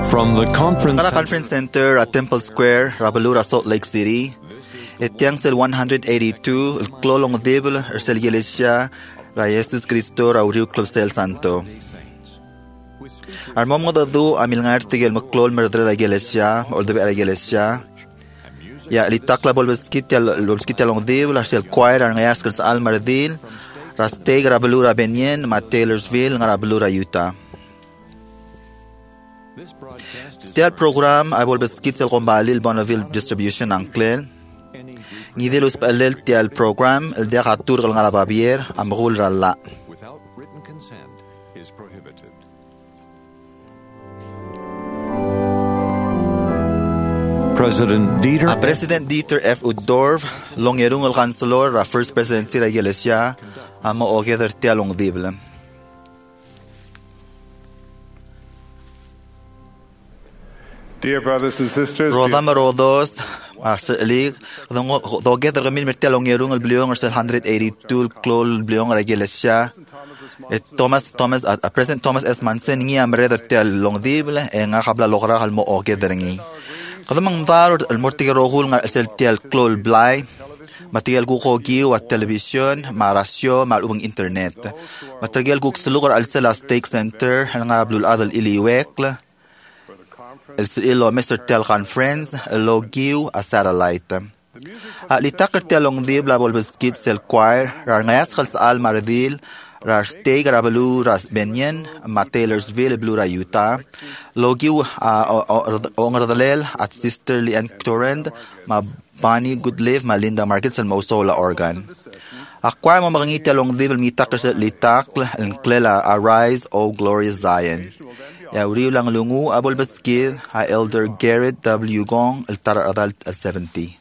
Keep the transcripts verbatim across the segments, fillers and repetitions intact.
From the conference, Kara Conference Center at Temple Square, Rabalura, Salt Lake City. Etiang sel one eighty-two, el clolong dibel, er sel Iglesia, ra Jesus Cristo, ra uriu Club Sel Santo. Armom mo dadu amil ngar tigel maklol merdre la Iglesia, ol debe la Iglesia. Ya litakla bol beskit ya bol beskit ya long dibel, er sel choir ar ngayas kers al merdil, ra steg Rabalura Benyen, ma Taylorsville, ngar Rabalura Utah. Tial program ay bol beskit sel kombalil Bonneville Distribution Uncle. Ngidil us palel tial program el dia katur kal ngara babier amrul ralla. without written consent, is prohibited. President Dieter A President Dieter F. Uddorf, long yerung el kanselor ra First Presidency la Iglesia, amo ogeder tial long dible. Dear brothers and sisters, Rodama rodos, asalik, doget el gamil mertial long yerung el bliong el one eighty-two klol bliong la Iglesia. Et Thomas Thomas a President Thomas S. Manson ngi amre der tial long dible e nga kabla logra al mo ogeder ngi. Kadamang daro el mortiga rohul nga el tial klol blay. Material ko ko giw at television, marasyo, malubang internet. Material ko ksulugar al sela Stake Center, nga blul adal iliwek. El silo Mister Tel Conference, el logiw a satellite. At litakar telong dib la bolbeskit sel choir, rar ngayas khal sa al maradil, rar steg rabalu ras benyen, ma Taylorsville, blura Utah. Logiw o ngradalel at Sister Leanne Torrent, ma Bonnie Goodlive, ma Linda Market sa Mosola, Oregon. Akwai mo makangiti along dib, litakar sa litakl, el klela Arise, O Glorious Zion. Ya uriw lang lungu abol baskid ha Elder Garrett W. Gong el tarar adal al seventy.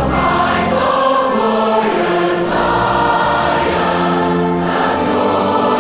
Glorious Zion,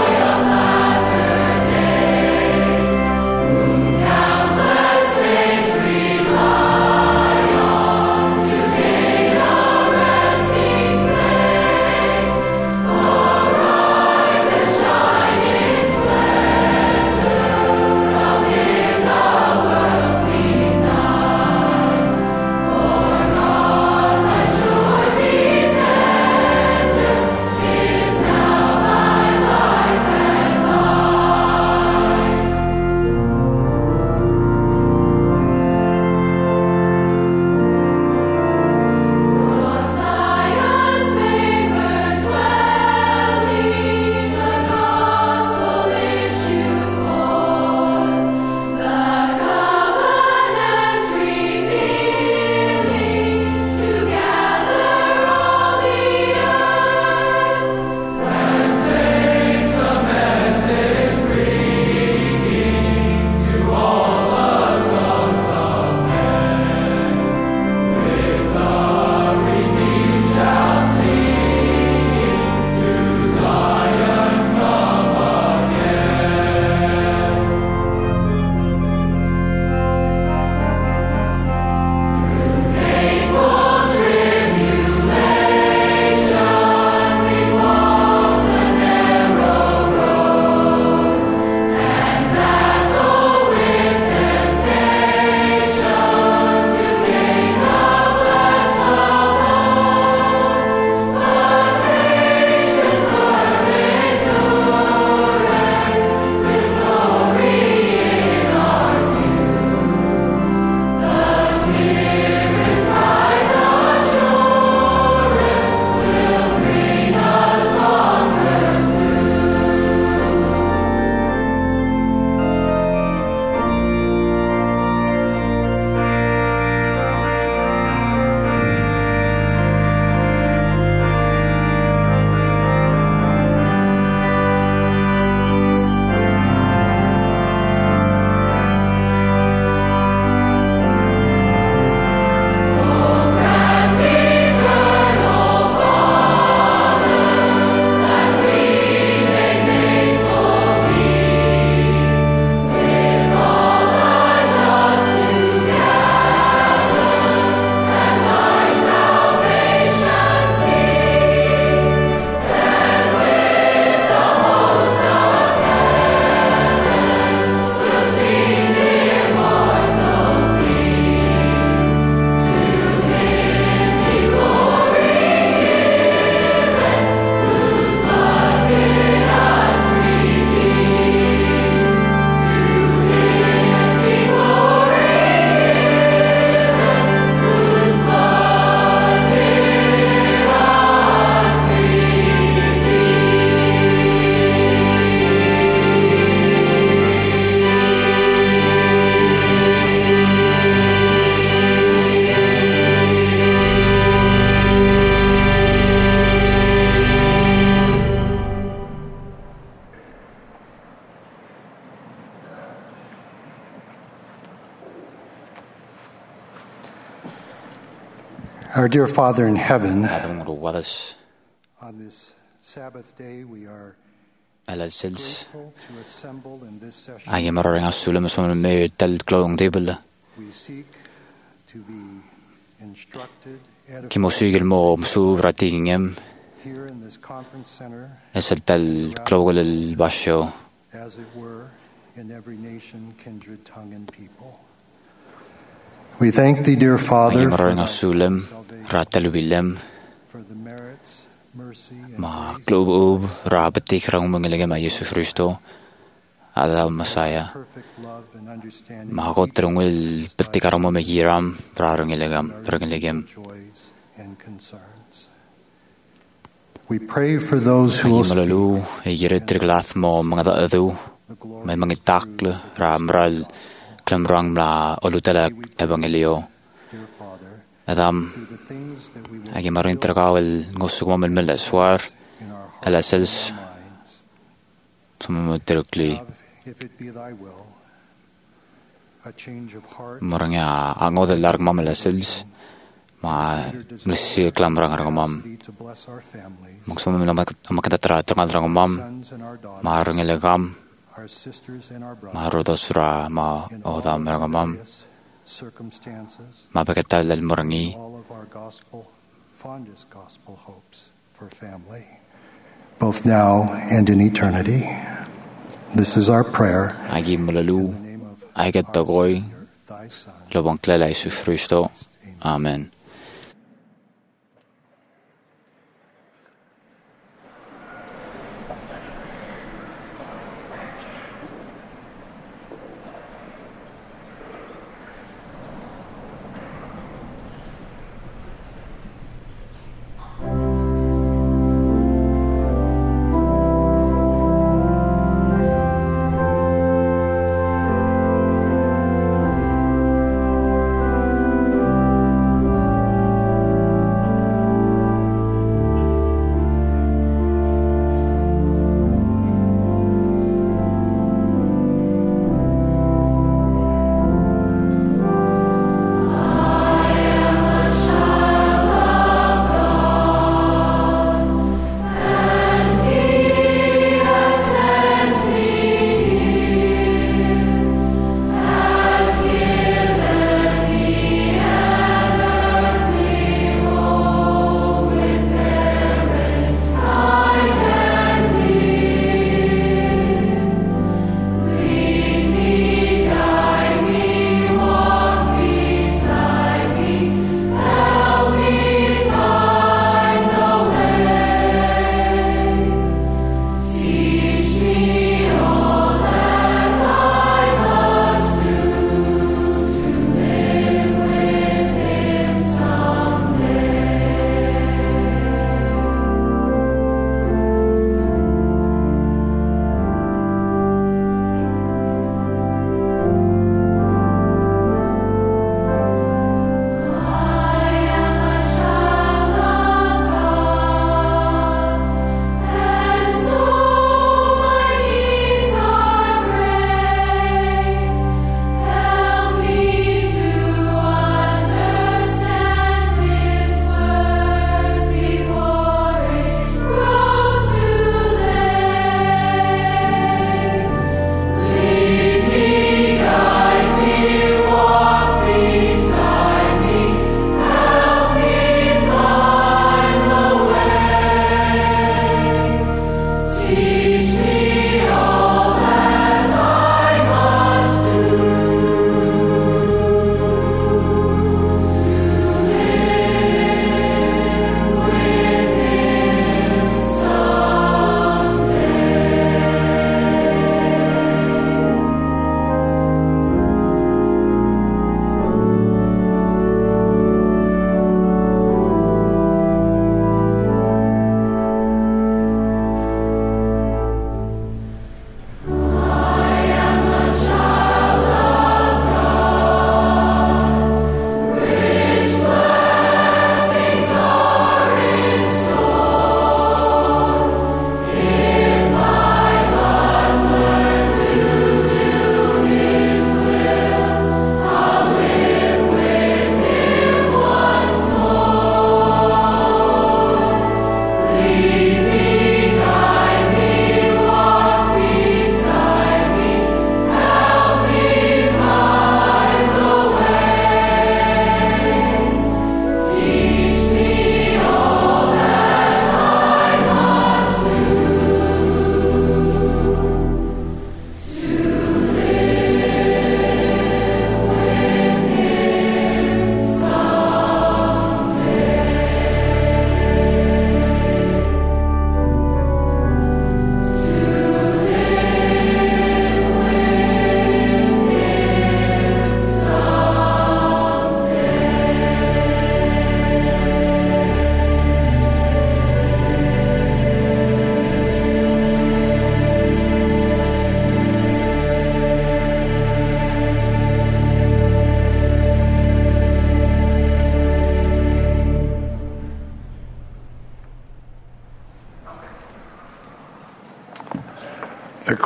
Our dear Father in heaven, Adamın ruwadas on this Sabbath day we are alasils grateful to assemble in this session. agi maroring asulem som mer tal glowing table We seek to be instructed, kimosigel mo msu ratingem here in this conference center, esel tal glowal el basho as it were, in every nation, kindred, tongue, and people. We thank Thee, dear Father, agi for, maroring thy asulem salvation, ratal wilem for the merits, mercy, and ma grace glob rabatik rang mengelegem a Jesus Kristo ada masaya perfect love and understanding ma of got each rangwel person's petikarang mo megiram rarang elegam rangelegem joys and concerns. We pray for those who agi will speak malalu egiret triglath mo mga daadu the glory may mangitakle ramral klamrang la olutala evangelio dear Father, adam through the things that we will agi marin tragawel ngosugom el melaswar in our hearts alasels and our minds. sumumutirukli Have, if it be Thy will, a change of heart, maranga angod el larg mam alasels ma mlisi klamrang rangam capacity to bless our families, maksum makatatra tangal rangam sons and our daughters, ma rangelegam our sisters and our brothers, ma rodosura ma in all of odam our rangam various circumstances, ma bakatal el morangi all of our gospel, fondest gospel hopes for family, both now and in eternity. This is our prayer. agi malalu In the name of aigat our tagoy Savior, Thy Son. lobang klala Jesus Kristo. Amen.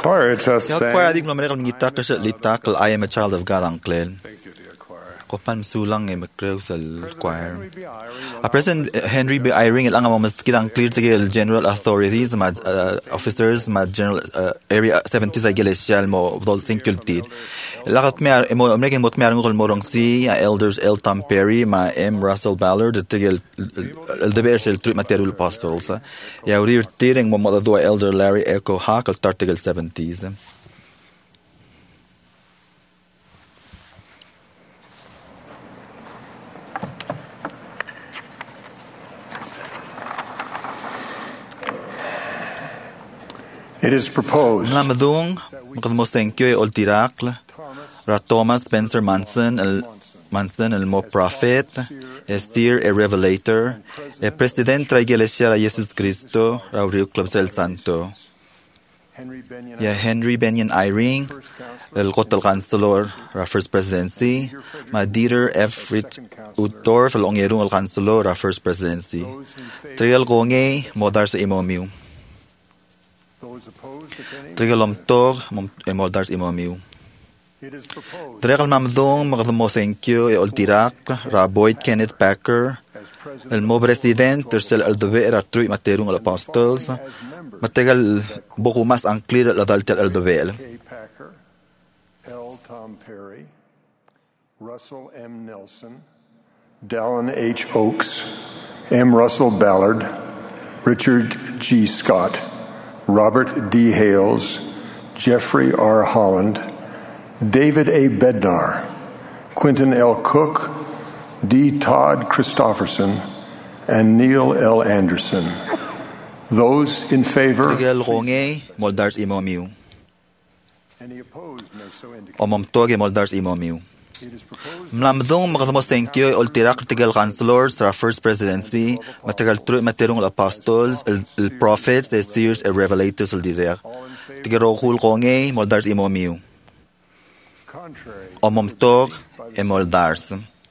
choir just Ya sang. choir adik no mereka ngita kasi litak I am a child of God ang clen. Thank you, dear choir. Kopan sulang e makreo sa choir. A President Henry B. Eyring ilang ang mas kitang clear tigil general authorities ma uh, officers ma general uh, area seventies ay gelesial mo dol sinkultir. Lakat me mo American mot me arang morong si uh, elders L. Tom Perry ma M. Russell Ballard tigil el deber sel tru material apostles. Ya urir tiring mo mo elder Larry Echo Hawk al tartigil seventies. It is proposed Mlamadung, makadmos thank you ol tirakl, ra Thomas Spencer Manson, el Manson el mo prophet, e seer e revelator, e president ra iglesia ra Jesus Cristo, ra Rio Club el Santo. Henry Benyon, Ya Henry Benyon Eyring, el Kotel Chancellor ra First Presidency, ma Dieter F. Rit Utdorf, el Ongerung el Chancellor ra First Presidency. Trial Konge, modar sa imomiu. those opposed, if any. Trial Omtog, e modar sa imomiu. It is proposed Trial Mamdong, makadmo thank you, e Oltirak, ra Boyd Kenneth Packer, as president el mo president, tersel al dove ra trui materung al apostles, mategal boku mas ang clear al adaltel al dove. K. Packer, L. Tom Perry, Russell M. Nelson, Dallin H. Oakes, M. Russell Ballard, Richard G. Scott, Robert D. Hales, Jeffrey R. Holland, David A. Bednar, Quentin L. Cook, D. Todd Christofferson, and Neil L. Anderson. Those in favor, Trial Ronge, moldars imomiu. any opposed may so indicate. O momtog e moldars imomiu. It is proposed Mlamdong makadmo thank you, Oltirak trigal councilors ra First Presidency, matagal trui materung al apostles, el, el prophets, the seers, e revelators al direk. Tigaro kul Ronge, moldars imomiu. contrary. O momtog e moldars.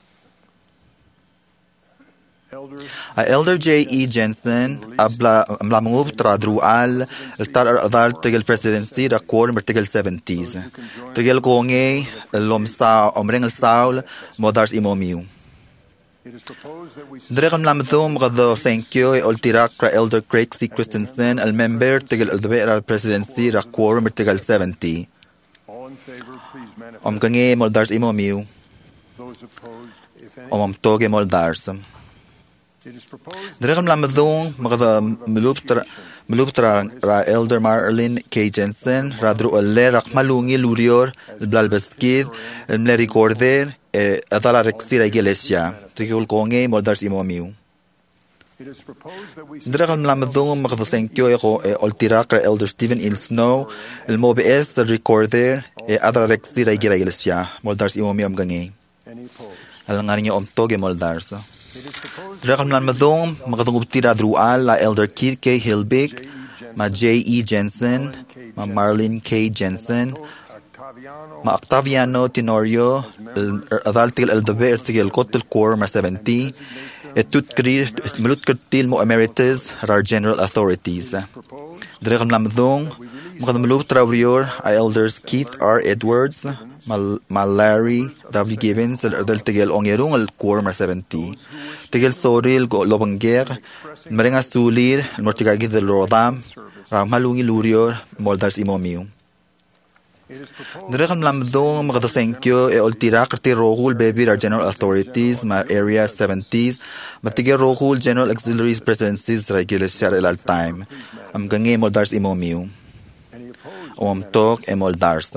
Elders A Elder J. E. Jensen, abla mlamungub tradrual, el tar adal tigel presidency da quorum tigel seventies. Tigel konge, lom sa omreng el saul, modars imomiu. it is proposed that we Dregan mlamdum gado thank you, ol tirak ra Elder Craig C. Christensen, el member tigel el debera presidency da quorum tigel seventy. all in favor, please manifest. Om kange moldars imomiu, Those opposed, if any. om toge moldars. It is proposed Dregan mlamdum magada meluptra meluptra ra Elder Marlin K. Jensen, radru alle rak malungi lurior, el blalbeskid, el mle recorder, e adala rexira iglesia. Trigul konge moldars imomiu. it is proposed that we Dregan mlamdum magada thank you eko e oltirak ra Elder Stephen Il Snow, el mobs el recorder, e adala rexira iglesia. Moldars imomiu am gange. any opposed. Alangan niyo om toge moldars. It is proposed Dregan mlamdum magadung tira drual la Elder Keith K. Hilbig, ma J. E. Jensen, ma Marlin K. Jensen, Octaviano ma Octaviano Tenorio, el adaltil el deber tigel kotel core ma seventy, et tut krir melut kertil mo emeritus rar general authorities. proposed Dregan mlamdung magadung melut traurior a Elders Keith R. Edwards, ma, ma Larry W. Gibbons, el adal tigel ongerung el core ma seventy. Tigel soril go lobanger, merenga sulir, el mortigagi del rodam, ram malungi lurior, moldars imomiu. it is proposed Dregan mlamdong magada thank you e oltira kati rohul baby our general authorities ma area seventies matige rohul general auxiliaries presidencies regular share el time am gange moldars imomiu any opposed. om tok e moldars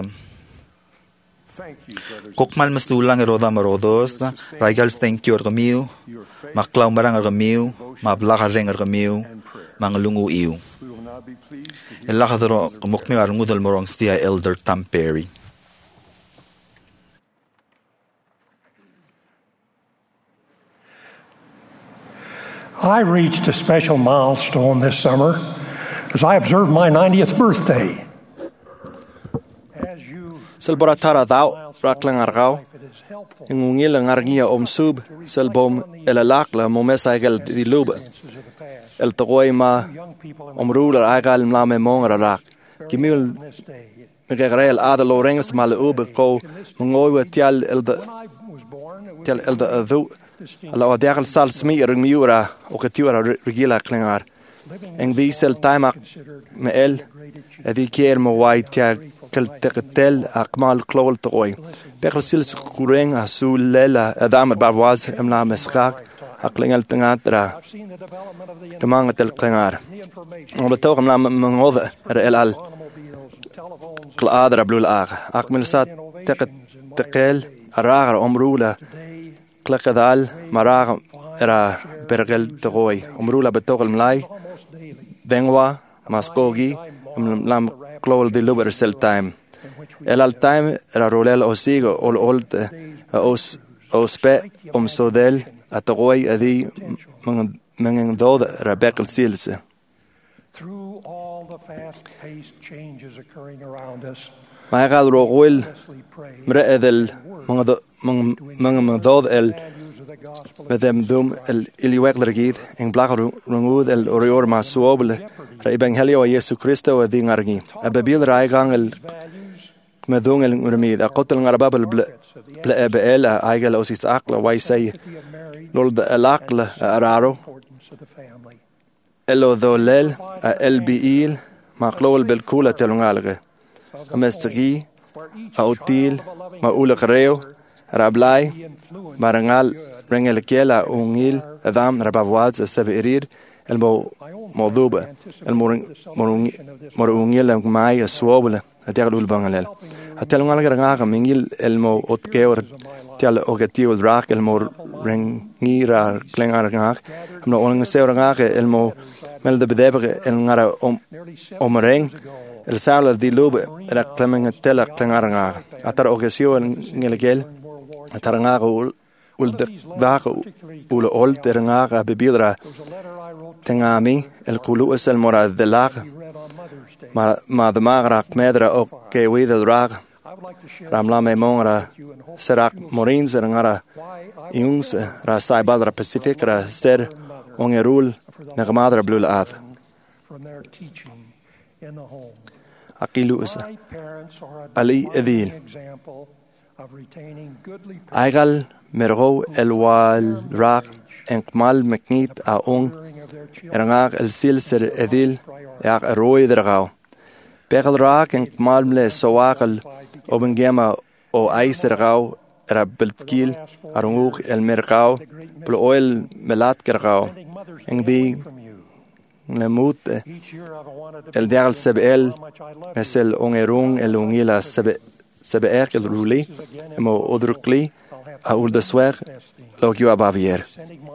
Thank you, brothers. kokmal masulang e roda marodos regal thank you ergamiu Your faith maklaw marang ergamiu mablaka reng ergamiu and prayer. manglungu iu We will now be pleased to hear ela kadro mokmi arngudal morong sia Elder Tom Perry. I reached a special milestone this summer as I observed my ninetieth birthday. As you Selbora tara thou, raklang argao, if it is helpful ingungil ang argia om sub, selbom elalakla momesagel dilub, of the past, el togoy ma young people in omrula agal mlame mong rarak, Gimul Megagrel Ada Lorengs Mal Ube Ko Mongoy Tial Elda Tial Elda Adu Alla Diagal Sal Smir Miura Okatura Regila Klingar. En die sel timak me el edi keer me wai tia kel teketel akmal klol toy bekhl sil kureng asul lela adam barwaz emna meschak aklingel tengatra kemang tel klingar on betoog emna mengod er el al kladra blul ag akmel sat teket tekel aragar omrula klekadal marag era bergel toy omrula betoog mlai Bengwa, Maskogi, Lam Klol de Luber Sel Time. El al time era rolel osigo ol old os ospe om sodel atogoi adi mengen dod Rebecca Silse. Through all the fast-paced changes occurring around us, Ma gal rogwil mre edel mengen dod el met hem dum el iliweglergid en blagar rungud el orior ma suobel ra evangelio Jesu Christo e dingargi ababil raigang el medung el urmid a qotel ngarababel ble ebel aigel osis akla wai say lol de alakla araro elo dolel el biil ma klol bel kula telungalge amestgi autil ma ulaqreo rablai marangal Rengel Kela Ungil Adam Rabawaz Sabirir El Mo Moduba El Morungil Mai Suobla Aterul Bangalel Atelungal Garanga Mingil El Mo Otkeur Tial Ogatiu Drak El Mo Rengira Klengarangak No Ongeseurangak El Mo Mel de Bedebre El Ngara Omreng El Saler di Lube Era Clemeng Tela Klengarangak Atar Ogasio Ngelgel Atarangak ul daga ul ol terengaga bebidra tengami el kulu es el morad de lag ma ma de magra medra o que we de drag ramla me mongra serak morins erangara iungs ra sai badra pacific ra ser ongerul negmadra blul ad aqilu is ali edil aigal mergo el wal rak enkmal meknit a ong erangak el silser edil yak roi dergao pegel rak enkmal le soakal obengema o aisergao era beltkil arunguk el mergao plo oil melat kergao eng di nemut el dial sebel mesel ongerung el ungila sebe sebe el ruli emo odrukli aul de swer logio abavier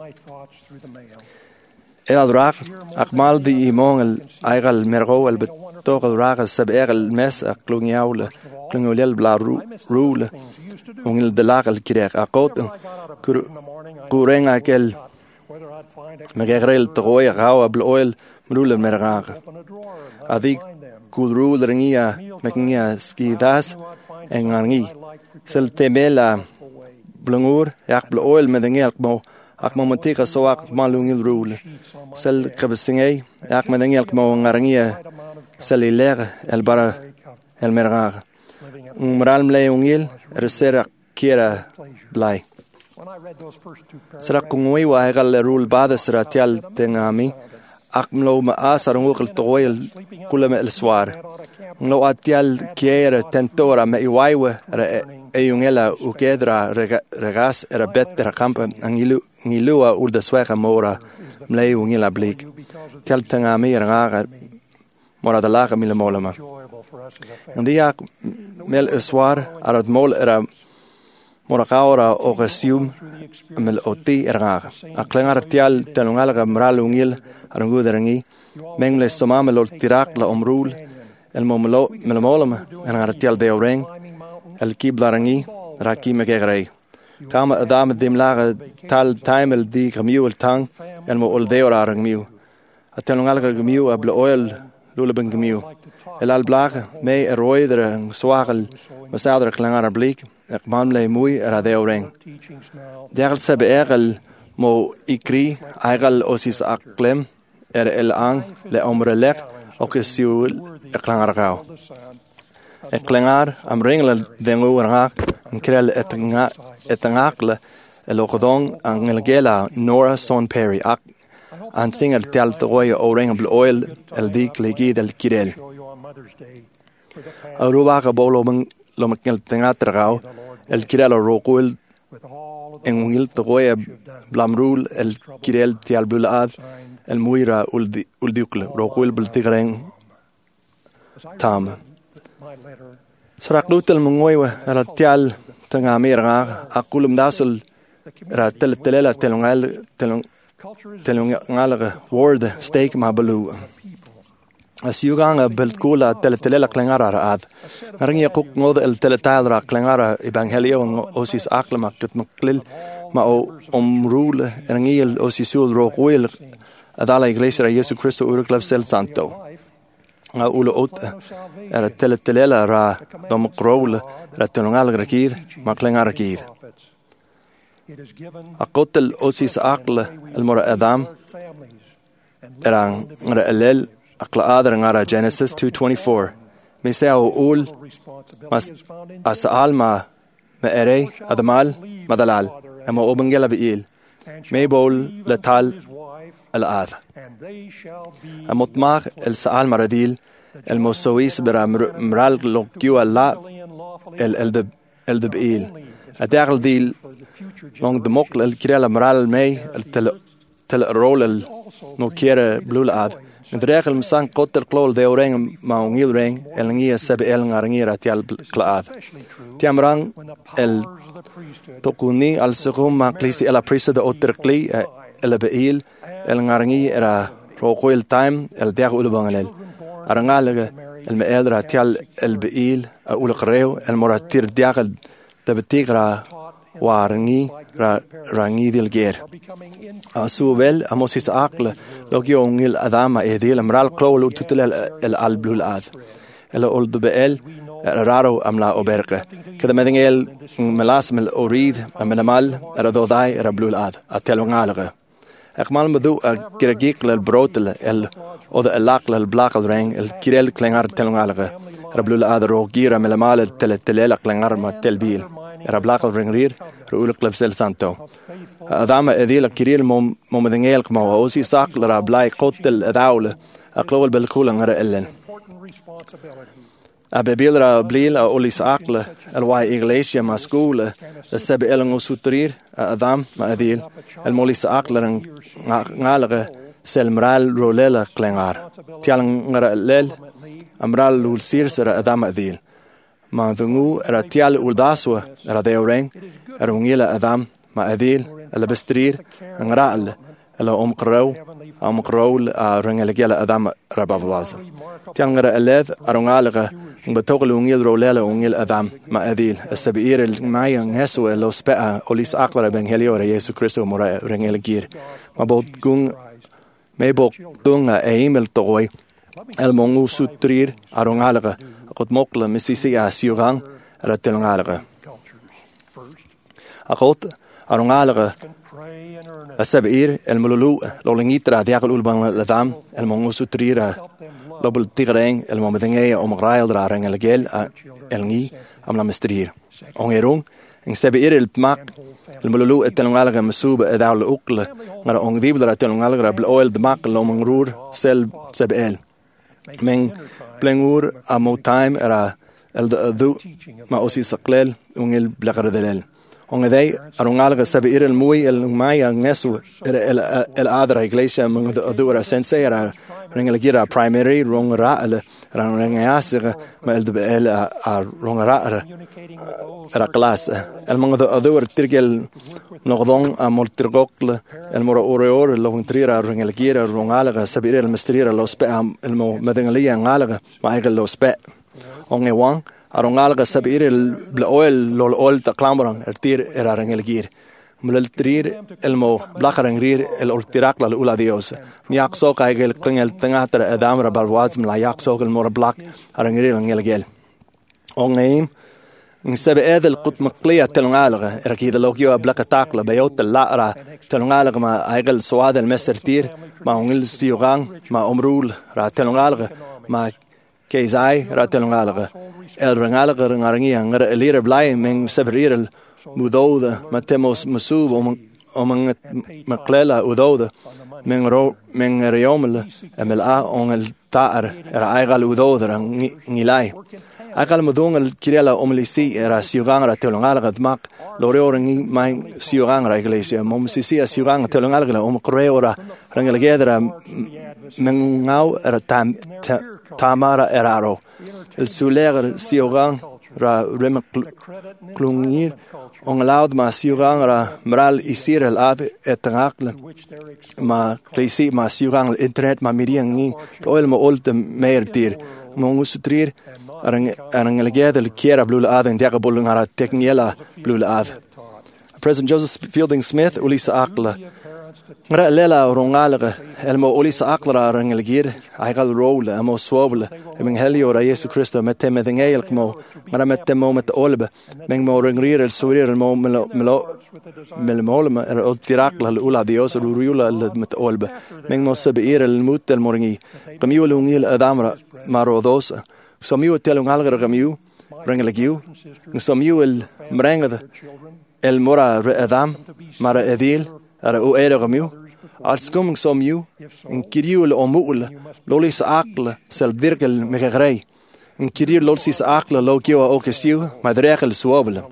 el drak akmal di imong el aigal mergo el betok el rak sebe el mes aklungiaul klungolel bla rule ungil de lag el kirek akot kureng akel megerel troy rau abloel mrule merga adik kudrul ringia mekingia skidas engangi sel temela blungur yak bloel medengel mo ak momentika so ak malungil rule sel kabsingay yak medengel mo ngarangia sel iler el bara el merga umral mle ungil resera kiera blai sera kungui wa egal rule bada sera tial tengami akmlo ma asarung ukal toil kulame el swar nglo atial kiera tentora me iwaiwe eyungela ukedra regas era better camp angilu ngilua ul de swega mora mlei ungila blik tel tanga me raga mora de laga mile molama ndia mel swar arad mol era mora kaora o gesium mel oti raga aklengar tial telungalga mral ungil aranguderangi mengle somame lol tirak la omrul el momlo mel molama en artial de oreng el kiblarangi raki megerei kama adam dim laga tal timel di gemiul tang el mo ol deora rangmiu atelungal gemiu ablo oil luleben gemiu el al blaga me eroider en swagel masader klangar blik ek manle muy era de oreng derel sebe erel mo ikri aigal osis aklem er el ang le omrelek okisiul eklangarkau. Eklangar am ringel dengu rangak krel etanga etangakle elokdong ang elgela Nora Son Perry ak an singal tal toy o ring bl oil el dik legi del kirel. Aruba ka bolo mang lomakil tengatrao el kirel rokuel en wil toy blamrul el kirel tial bulad el muira uldi uldikle rokuel bl tigreng tam. Sarak lutel mungoywa ala tial tanga miranga akulum dasul ra tel telela telungal telung telungal word steak mabalu asyuganga belkula tel telela klangara ad ringi kuk ngod el teletal ra klangara evangelio osis aklama kut maklil ma o omrul ringi el osisul roquil adala iglesia Jesu Cristo urklav sel santo nga ulo ot era tele telela ra dom krol ra telungal grakid maklengar rakid akotel osis akle el mora adam era ngara elel akla adar ngara Genesis two twenty-four me se o ul mas as alma me ere adamal madalal emo obengela biil me bol letal al ad amotmar el saal maradil el mosawis bra mral lokyu alla el el el biil adar dil long de mokl el kirela mral me el tel tel rol el no kere blul ad en regel msan kotter klol de oreng ma ongil reng el ngia sebe el ngarngira tial klaad tiamrang el tokuni al segum ma klisi el prisa de otterkli el beil el ngarngi era rokoil time el der ulbangalel arangalige el meedra tial el beil ul qreu el moratir diagel tabtigra warngi ra rangi dil ger asuvel amosis aql logyo ngil adama edil amral klol tutel el alblul ad el old bel raro amla oberke kada medingel melas mel orid amelamal radodai rablul ad atelongalge akmal madu gergik lel brotel el od el laql el blaqal ring el kirel klengar telongalge rablul ad rogira melamal tel tel klengar ma telbil rablaqal ring rir ruul club sel santo adama edil kiril mom momedengel kma osi saql rablai qotel adaule aqlol belkul ngara ellen abebil ra blil olis aql el wa iglesia mascule sebe elang usutrir adam ma edil el molis aql ngalge selmral rolela klengar tial ngara lel amral lul sirsera adam edil ma dungu era tial uldaswa era deureng era ungila adam ma adil ala bestrir ngral ala omqraw omqraw ringelegela adam rabavaz tial ngara alad arungalga betoglu ungil rolela ungil adam ma adil asbir maya ngesu lo spa olis aqra evangelio de Jesu Cristo mora ringelegir ma bot gung me bok dunga eimel toy el mongu sutrir arungalga qod mokla misisi asyugang ratelngalga aqot arungalga asabir el mululu lolingitra diaqul ulban ladam el mongu sutrira lobul tigreng el momedenge om rail dra rengelgel elngi amla mestrir ongerung en sabir el mak el mululu etelngalga masub edal ukle ngara ongdibla etelngalga bl oil de mak lomangrur sel sabel men plengur amo time era el du ma osi saqlel ungel blaqardelel ongedei arungalga sabir el muy el maya ngesu el el adra iglesia mung du era sensei era ringelgira primary rongra el rangengasig ma el el a rongra era class el mung du er tirgel nogdong amol tirgokle el mora oreor lo intrira ringelgira rongalga sabir el mistrira lo spe el mo medengalia ngalga ma igel lo spe ongewang arungalga sabir el oil lo oil ta klambrang ertir era ringelgir mulal trir el mo blaqarangrir el ultirak la ula dios miaqso kaigel klingel tangatra adamra balwaz mla yaqso el mora blaq arangrir ngelgel ongeim ng sabeed el kut makliya telungalaga erakida lokyo ablaka takla bayot lara telungalaga ma aigal swad el mesertir ma ungil siugang ma umrul ra telungalaga ma keizai ra telungalaga el rangalaga rangarangi ngar elire blai meng severir el mudoda ma temos masub om om maklela udoda meng ro meng riomel emela on el taar era aigal udoda ngilai akal modong el kirela omlisi era siugang ra telungal gadmak loreoring mai siugang ra iglesia mom sisi siugang telungal gla om kreora rangel gedra mengau era tam tamara eraro el suler siugang ra rem klungir on laud ma siugang ra mral isir el ad etangakle ma klisi ma siugang internet ma miriang oil mo old meertir mongusutrir arang arang legedel kiera blue ad en dia bolung ara tekniela blue ad President Joseph Fielding Smith ulisa akla ngara lela rongalga elmo ulisa akla arang legir aigal role amo swobla eming helio ra Jesu Christo met tem engel kmo ngara met tem moment olbe meng mo ringrir el surir el mo melo mel molma er ultirakla ula dios ruriula met olbe meng mo sebeir el mut el moringi kamiulungil adamra marodosa Somiu telung algar gamiu, rengelagiu, somiu el mrengad, el mora adam, mara edil, ara u era gamiu, als coming somiu, in kiriu el omul, lolis akle, sel virgel megagrei, in kiriu lolis akle, lokio okesiu, madregel suobel.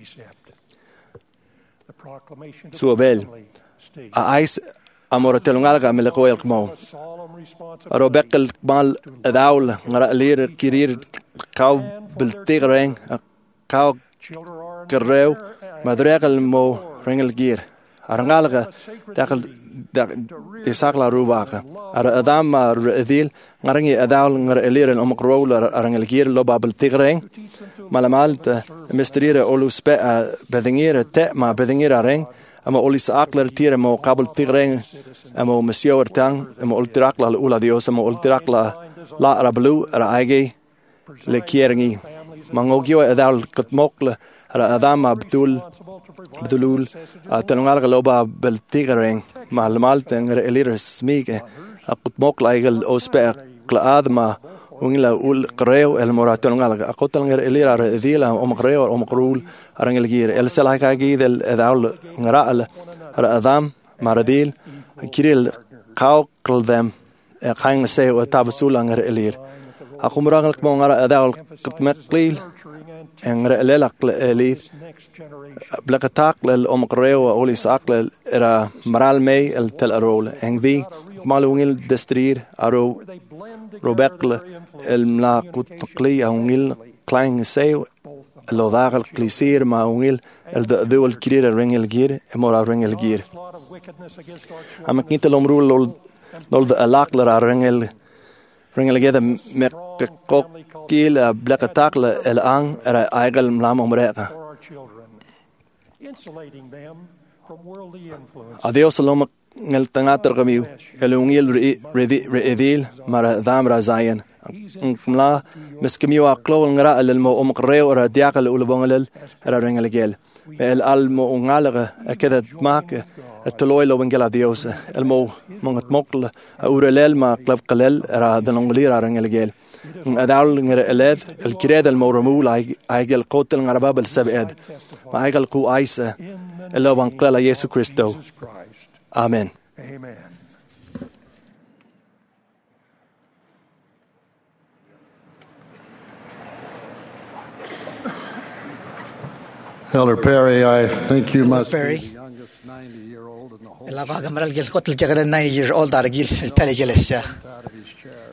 Suobel. A ais amor telung algar melekoel kmo. Robekel mal daul ngara lir kirir kau beltigreng kau kereu madregel mo rengel gir arangalga dakal de sakla rubaka ara adam mar edil ngarangi adaul ngara lir om kroler arangel gir lo babel tigreng malamalt mistrire oluspe bedingire te ma bedingire reng ama olis akler tire mo kabel tigreng ama monsieur tang ama ultrakla ula dios ama ultrakla la rablu ra aige le kieringi mangogio edal kutmokle ra adam abdul abdulul tanungal loba bel tigreng mal malten elir smige kutmokla igel ospe klaadma ungila ul qreo el moraton ngal aqotal ngir elira edila om qreo om qrul arangel gir el selaka gidel edaul ngaral adam maradil kiril qaw qildem qang se wa tabsul ngir elir aqumrangal kmo ngara edaul qtmaqlil ngir elak elit blaqataq el om qreo olis aql era maral may el tel arol engdi malungil destrir aro Robekle el mla kutqli aungil klein seu lo dagal klisir ma aungil el de el kirir ringel gir emora ringel gir am kinte lomrul lol lol de alakler ringel ringel geda me kokil blakatakle el ang era aigal mlam omreka adios lom ngel tangater gamiu el ungil redil mara damra zayen mla miskamiu aqlo ngara el mo umqreo ra diaqal ulbongel ra rengel gel el almo ungalga akeda mak التلوي لو بنجلا ديوس المو مونت مقل أورلل ما قلب قلل را دنونغلي را رنجل جيل أدعو نجر إلاد الكراد المورمول عيجل قتل نرباب السبعد ما عيجل قو عيسى إلا بنقل يسوع كريستو آمين. Elder Perry, I think you must Perry. be the youngest ninety-year-old in the whole La vaga maral gel kotel jagara nine years old ar gil tali gelesha. out of his chair.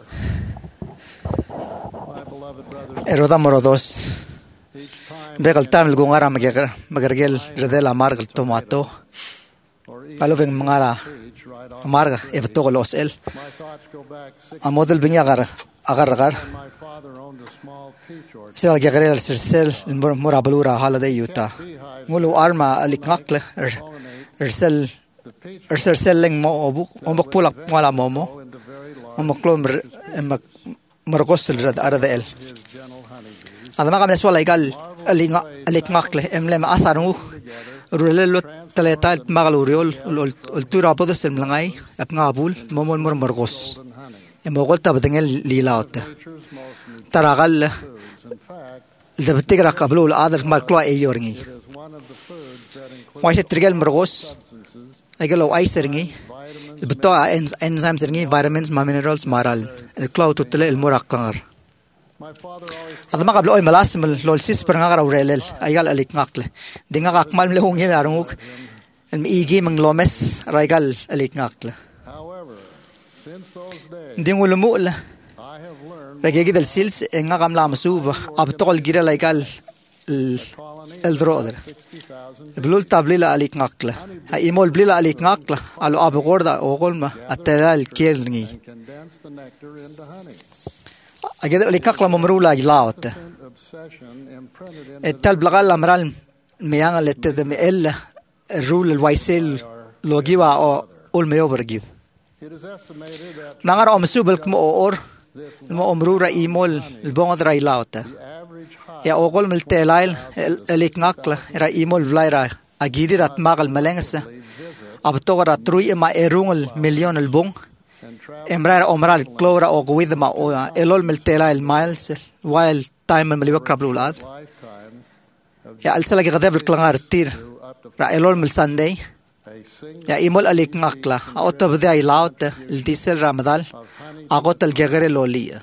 My beloved brother, Eroda morodos. each time Begal tamil gungara magar magargel redela margal tomato. or each Kaloveng mangara page right off, marga ebto los el. my thoughts go back six Amodel binyagar agar agar. when my father owned a small peach orchard. Sel gagrel sirsel morabalura halada yuta. Mulu arma alikngakle ersel The peach ersel selling mo obuk ombok pulak wala momo. grew into very large Omoklom margosel rad arada el. his gentle honeybees. Adama kami swala igal alinga alik ngakle emlem asarungu rulelo taleta magaluriol ul turapodo semlangai ap ngabul momol mor morgos emogol tabdengel lilaot taragal dabtigra qablu al adar malklo ayorngi waise trigel morgos agelo aiserngi beto enzymes serngi vitamins ma minerals maral el cloud tutle el morakar adama qablo ay malas lol sis pernga rawrelel aygal alik ngakle dinga akmal lehungi arunguk el igi manglomes raigal alik ngakle dingul mu'la ragegi del sils enga gamla masuba abtol gira laikal el droder blul tablila alik ngakle ha imol blila alik ngakle alo abgorda ogolma atalal kelngi أجد اللي كقلا ممرولا جلاوت التل بلغال أمرال ميان اللي تدم إلا الرول الوايسيل لوجيوا أو أول ما يوبرجيب ما غير أمسوب الكم أور الم أمرورا إيمول البعض راي لاوت يا أقول من التلايل اللي كنقلا راي إيمول بلايرا أجيري رات ماغل ملنسة أبتوغ راتروي ما إيرون المليون البون امرار امرال كلورا او غويد ما او الول ملتلا المايلز وايل تايم ملي وكرابلولاد يا السلاغي غداب الكلانغار تير را الول ملساندي يا ايمول عليك نقلا او تبدا يلاوت الديسل رمضان اغوت الجغر لولي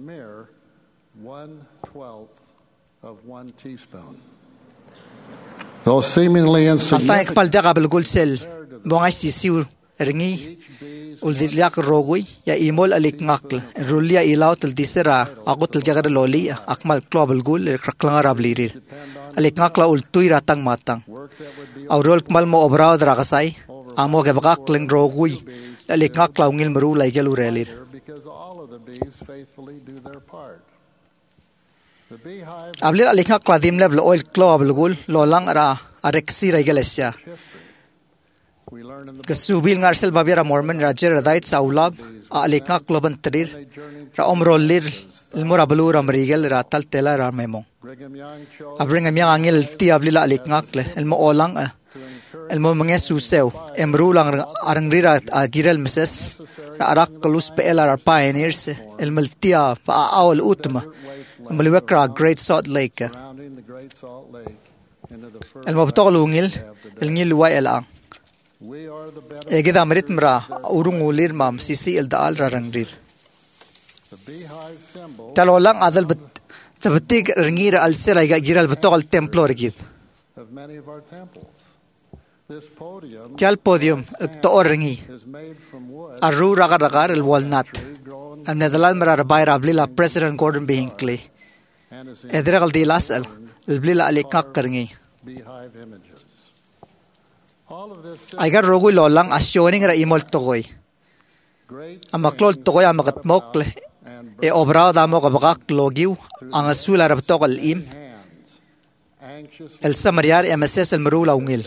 Those seemingly insignificant افايك بال دغا بالقول سيل بونغاي سيسيو رني ولذلك روغوي يا إيمول عليك نقل الرولية إلاوت الديسرة أقوت الجغر لولية أكمل كلوب الجول الكلام رابليرير عليك نقل أولتوي راتang matang أو رول كمال مو أبراو درغساي أمو جبغاك لين روغوي عليك نقل أونيل مرو لا يجلو ريلير أبلير عليك نقل ديم لبل أول كلوب الجول لولان را أركسي رجلسيا كسوبيل نارسل بابيرا مورمن راجر دايت ساولاب عليك كلوبن ترير را أمرولير المرابلو رامريجل را تلتلا راميمو أبرينغ ميانغيل تي أبليلا عليك ناكله المؤولان المؤمنة سوسيو أمرولان أرنغريرا أجيرل مسس را أراك كلوس بإلا را باينيرس الملتيا فأول أوتما الملوكرا Great Salt Lake المبتغلونيل النيل وايلان إجد أمريت مرا أورون ولير مام سيسي الدال رانغرير تلولان عدل بت تبتيك رنغير السير إجا جيرال بتوغل تمبلو رجيب تيال بوديوم تور رنغي الرو رغار رغار الوالنات النذلال مرا رباي رابليلا President Gordon B. Hinckley إدرغل دي لاسل البليلا عليك كاكرنغي Agar rogo lolang asyoning ra imol togoy. Amaklol togoy amagat mokle. E obrao da mo kabak logiw ang asula ra tokol im. El samariar M S S el marula ungil.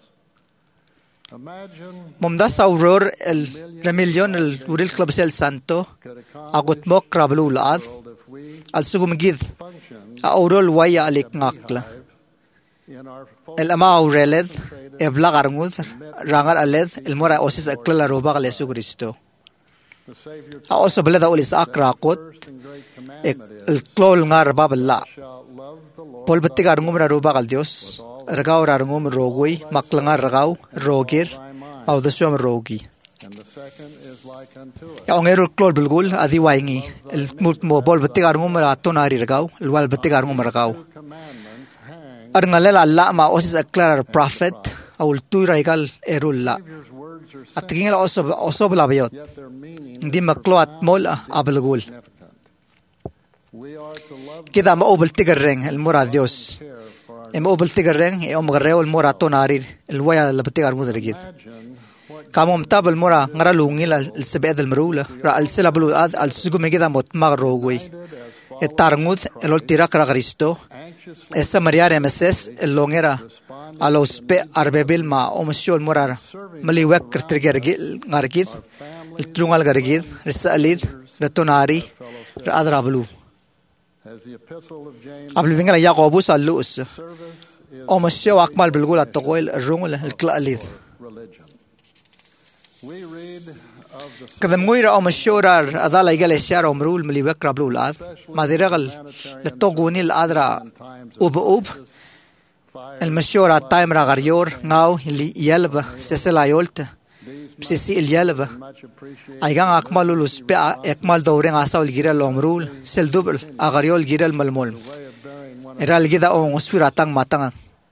Mumda sauror el remilyon el uril club sel santo agot mok krablu laad. Al sugum gid a aurol waya alik ngakla. El ama aureled ebla garngud rangar aled el mora osis akla roba gal Yesu Kristo a oso beleda ulis akra kot el klol ngar baballa pol betiga rungum ra roba gal Dios ragaw ra rungum rogui maklangar ragaw rogir au the swam rogi ya ongero klol bulgul adi waingi el mut mo pol betiga rungum ra tonari ragaw el wal betiga rungum ragaw arngalel alla ma osis akla prophet أول توي رايقال إيرولا أتكين الأصوب أصوب الأبيض دي مقلوعة مول أبلغول كده ما أوبل تجرين المراد ديوس إما أوبل تجرين يوم غريو المراد توناري الويا اللي بتجر مدرجين كامو متابل مرا غرالونgi السبعة المرولة را السلا بلو آد السجو مجدا متمغ روغوي التارنود الولتيراك راغريستو esa Maria Remeses el longera a los pe arbebil ma omission morar maliwek triggergil ngargid el trungal gargid risalid retonari adrablu Ablibinga Yakobus alus. Omasyo akmal bilgul at tokoil rungul al-klaalid. Kadamguira omasyorar adala igalesya omrul maliwek rablulad. Madiragal letoguni al-adra ub-ub. المشورة التايم راغريور ناو اللي يلبا سيسلا يولت بسيسي اليلبا أيغان أكمالو لسبع أكمال دورين عصاو الجيرة الأمرول سيل دوبل أغريول الجيرة الملمول إرال جيدا أو مسويرة تang matang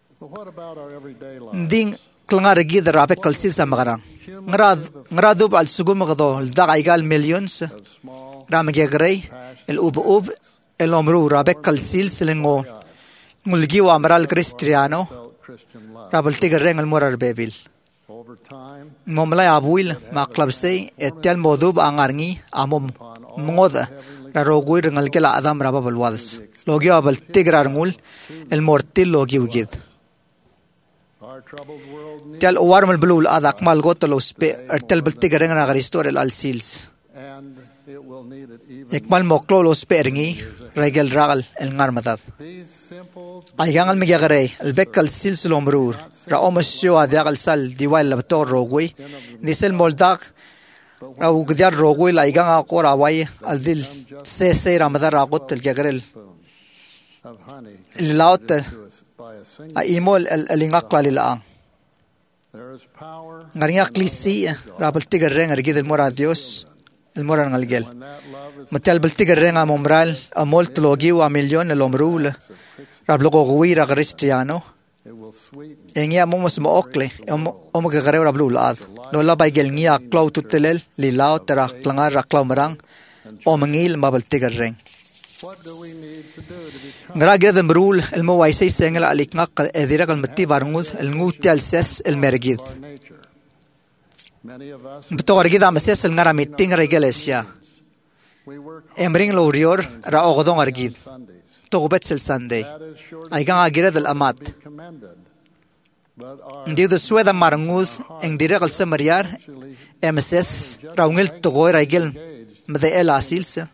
دين كلنغار جيدا رابك كالسيل سامغران نراد نرادوب على السجوم غضو الداق أيغال مليونس رام جيغري الأوب أوب الأمرو رابك كالسيل سلنغو Mulgi wa amral Cristiano rabal tigareng al morar bebil momlay abuil maklabsay etel modub angarngi amom moda rarogui rengal kela adam rabal wadas logi abal tigrar ngul el mortil logi ugid tel warmal blul adak mal gotolo spe etel bal tigareng na garistor el alsils ekmal moklo lo spergi regel ragal el ngarmadad Aygang al migyagare, al bekkal silsil omrur, ra omasyo adyak al sal diwail labator rogui, nisel moldak, ra ugdyar rogui la aygang ako raway al dil sese ramadar ragot el gyagarel. Ilaot ay imol el ingakla lilaang. Ngaringak lisi, rabal tigareng argid el mora Dios, el mora ng algel. Matel bal tigareng amomral, amol tlogi wa milyon el omrul, Rablogo guira Cristiano. Engia momos mo okle, omo kagare rablu laad. Lola baigel ngia klau tutelel, li lao tera klangar ra klau marang, omangil mabal tigareng. Ngra gedem rul, el mo waisay sengel alikngak edira kal mati barngud, el nguti al ses el mergid. Beto argid amases el ngara meeting regelesya. Emring lo urior ra ogodong argid. Togobet sel Sunday. Aygang agira del amat. Ndi do sweda marnguz eng dire kal samariar M S S raungil togoy raigel mde el asilsa.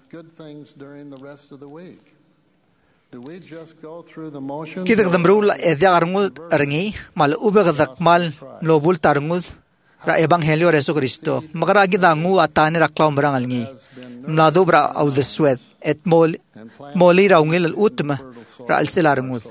Kidak damrul edya arngud arngi mal ubag dakmal lobul tarnguz ra evangelio Yesu Cristo. Magara gida ngu atane raklaw marang alngi. Mladobra au the swed et mol moli raungil al utma ra al selarngud.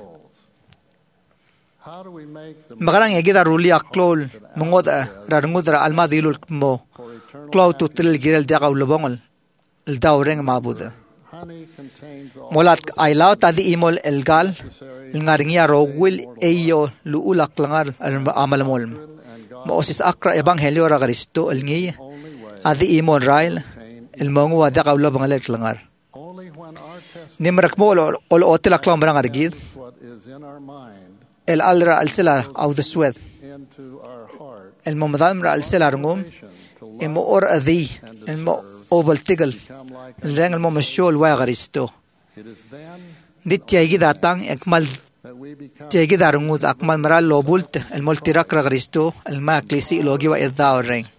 Magarang egida ruli aklol mungod rarngud ra almadilul mo klaw tutil girel diagaw lubongol el dawreng mabuda. Molat ailaw tadi imol elgal ngaringia rogwil eyo luulak langar amalmolm. Moosis akra evangelio ra Cristo elngi adi imol rail el mongu ada kaula bangalet langar. Nimrak mo ol otel aklam barang argid. El alra al sela au the swed. El momadam ra al sela rngum. El mo or adi. El mo oval tigel. El reng el mo mashol wa Cristo. Dit tiagi datang ekmal tiagi darngud akmal maral lobult el multirak ra Cristo el ma klisi logi wa edda or reng.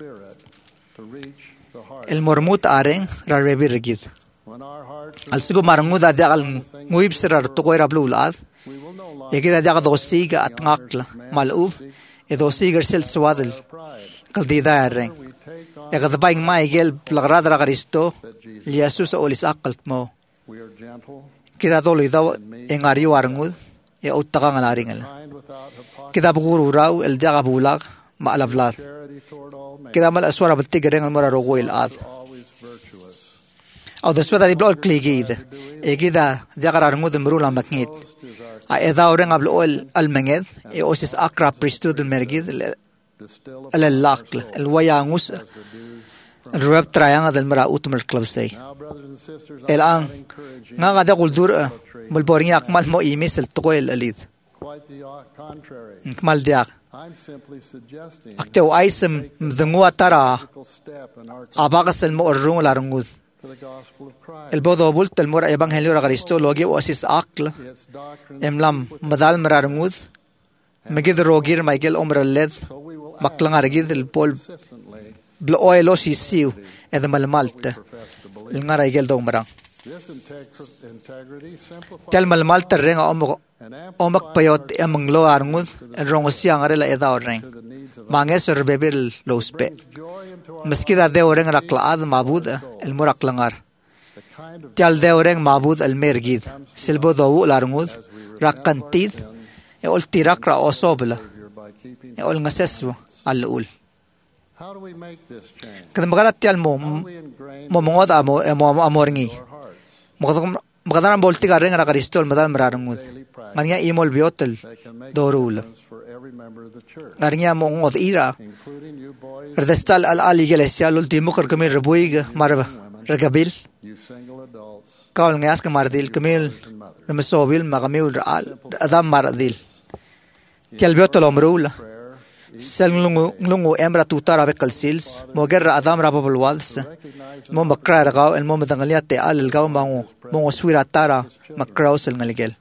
El mormut areng ra rebi regid. Al sigo marngud ada al nguib sirar tokoy rablu ulad. Egida ada dosiga at ngakla maluf e dosiga sel swadel kaldida areng. Egada baing maigel plagrad ra Cristo Jesus olis akal mo. Kita tolo daw engariyo arngud e uttaka ngalaringal. Kita buguru raw el daga bulag maalablat. Kita mal aswara batigareng al mararogo il ad. Au da swada di blol kligid. E kita daga arngud mrula maknit. A edha orang ablo al menged e osis akra priesthood el mergid el lakl el wayangus el rab trayanga del mara utmer club say. El ang nga kada kultur mulboring akmal mo imis el tokoel alid. Kmal diak. Aktew aisem mdengua tara abagas el mo orrung larungud. El bodo bult el mora evangelio ra Cristo logi osis akl emlam madal mararungud megid rogir Michael omra led maklang argid el pol blo oelo sisiu ed malmalta el ngara igel do marang Tel malmal terreng omok omak payot emang lo arngud el rongosiang arela eda oreng. Manges orbebil lo uspe. Meski da de oreng raklaad mabud el muraklangar. Tial de oreng mabud el mergid. Silbo do larngud rakantid e ol tirakra osobla. E ol ngaseswo al ul. Kada magalat tial mo mo mongod amo mo amorngi. Magadaran bolti ka rin nga nakaristol madal mararangud. Nganya imol biotel dorul. Nganya mo ngod ira. Redestal al ali iglesia l'ultimo kar kami rebuig marba regabil. Kaul ngas ka mardil kamil remesobil magamil al adam mardil. Tial biotel omrul. Sel lungu lungu emra tutara bekal sils mo gerra adam rababul wads mo makra ragaw el mo madangalia te al el gaw mango mo swira tara makraw sel ngaligel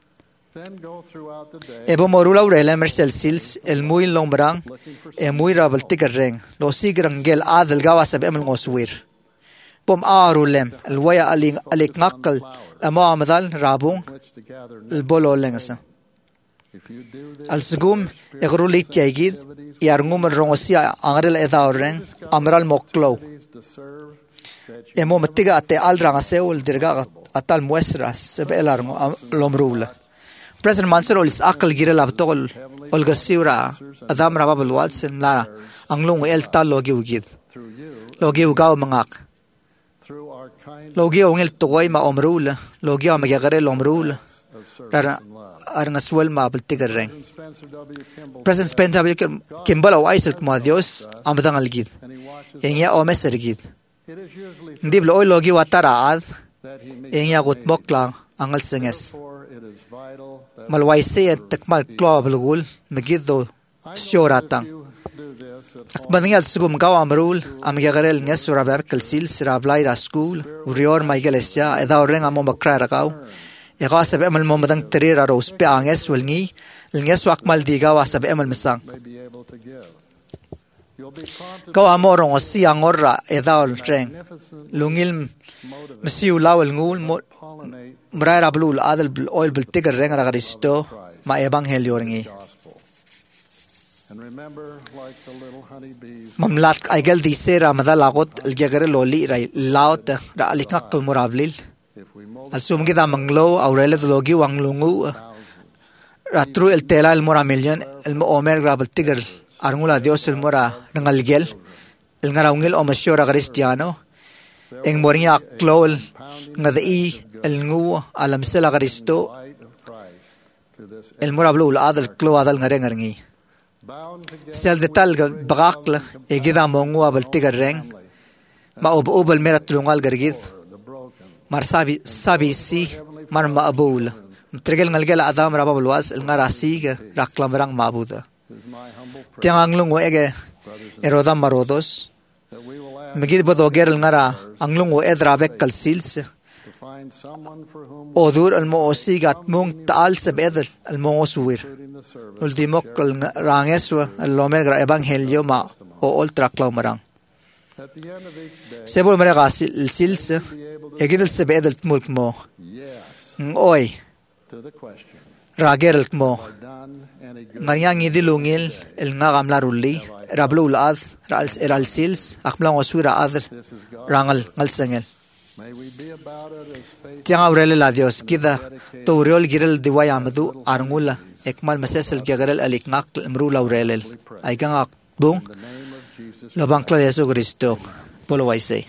ebo morula urela mersel sils el muy lombrang e muy rabal tigarreng lo sigrang gel ad el gaw asab emel ngoswir pom arulem el waya aling alik ngakal amo amadal rabung el bolo lengsa al sugum egrulit yaigid yarngum rongosia angrel edaoreng amral moklo emo matiga ate aldrang aseul dirga atal muestras sebelarngo lomrula President Mansur olis akal gira labtol olgasiura adam rababul walsen lara anglung el tal logi ugid logi ugaw mangak logi ongel toy ma omrula logi amagare lomrula rara arngaswel ma baltigareng President Spencer W. Kimball o Isaac mo Dios amadang algid engya o mesergid ndiblo oy logi watara ad engya gutmok lang angal senges malwaise at takmal klobal gul magiddo shoratang akbangyal sugum gaw amrul amyagarel nges rabab kalsil sirablay ra school urior maigelesya edaoreng amo makrara gaw Ega sabi amal mo madang terira ros pe anges walngi lnges wakmal diga wa sabi amal misang Kau amorong osi angorra edaol reng lungil mesiu lawal ngul mrai rablul adal oil bil tigar reng ragaristo ma evangelio rengi mamlat aigel di sera madalagot algagare loli rai laut ra alikakal murablil Asum kita manglo aurele logi wanglungu ratru el tela el mora million el omer grabal tiger arngula dios el mora ngalgel el ngaraungil o masiora cristiano eng moringa klol ngadai el ngu alam sela cristo el mora blul adal klo adal ngarengarngi sel detal bagakla e gida mongu abal tiger reng ma ob obal meratlungal gargid mar sabi sabi si mar maabul trigel ngalgel adam rababul was el ngarasi raklam rang mabuda tiang anglung ege erodam marodos migid bodoger el ngara anglung edra bekal sils odur el moosi gat mung taal sebedel el mooswir ultimok el rangeswa el lomer evangelio ma o ultra klamrang sebol mere gasil sils egidel sebedel mulk mo oy rager el mo nganyang idilungil el ngagam laruli rablul ad rals eral sils akmlang oswira ad rangal ngalsengel tiang aurele la dios kida turiol girel diway amadu arngula ekmal masesel gagarel aliknak mrula aurelel aigang akbung labang kla Yesu Kristo polo waisay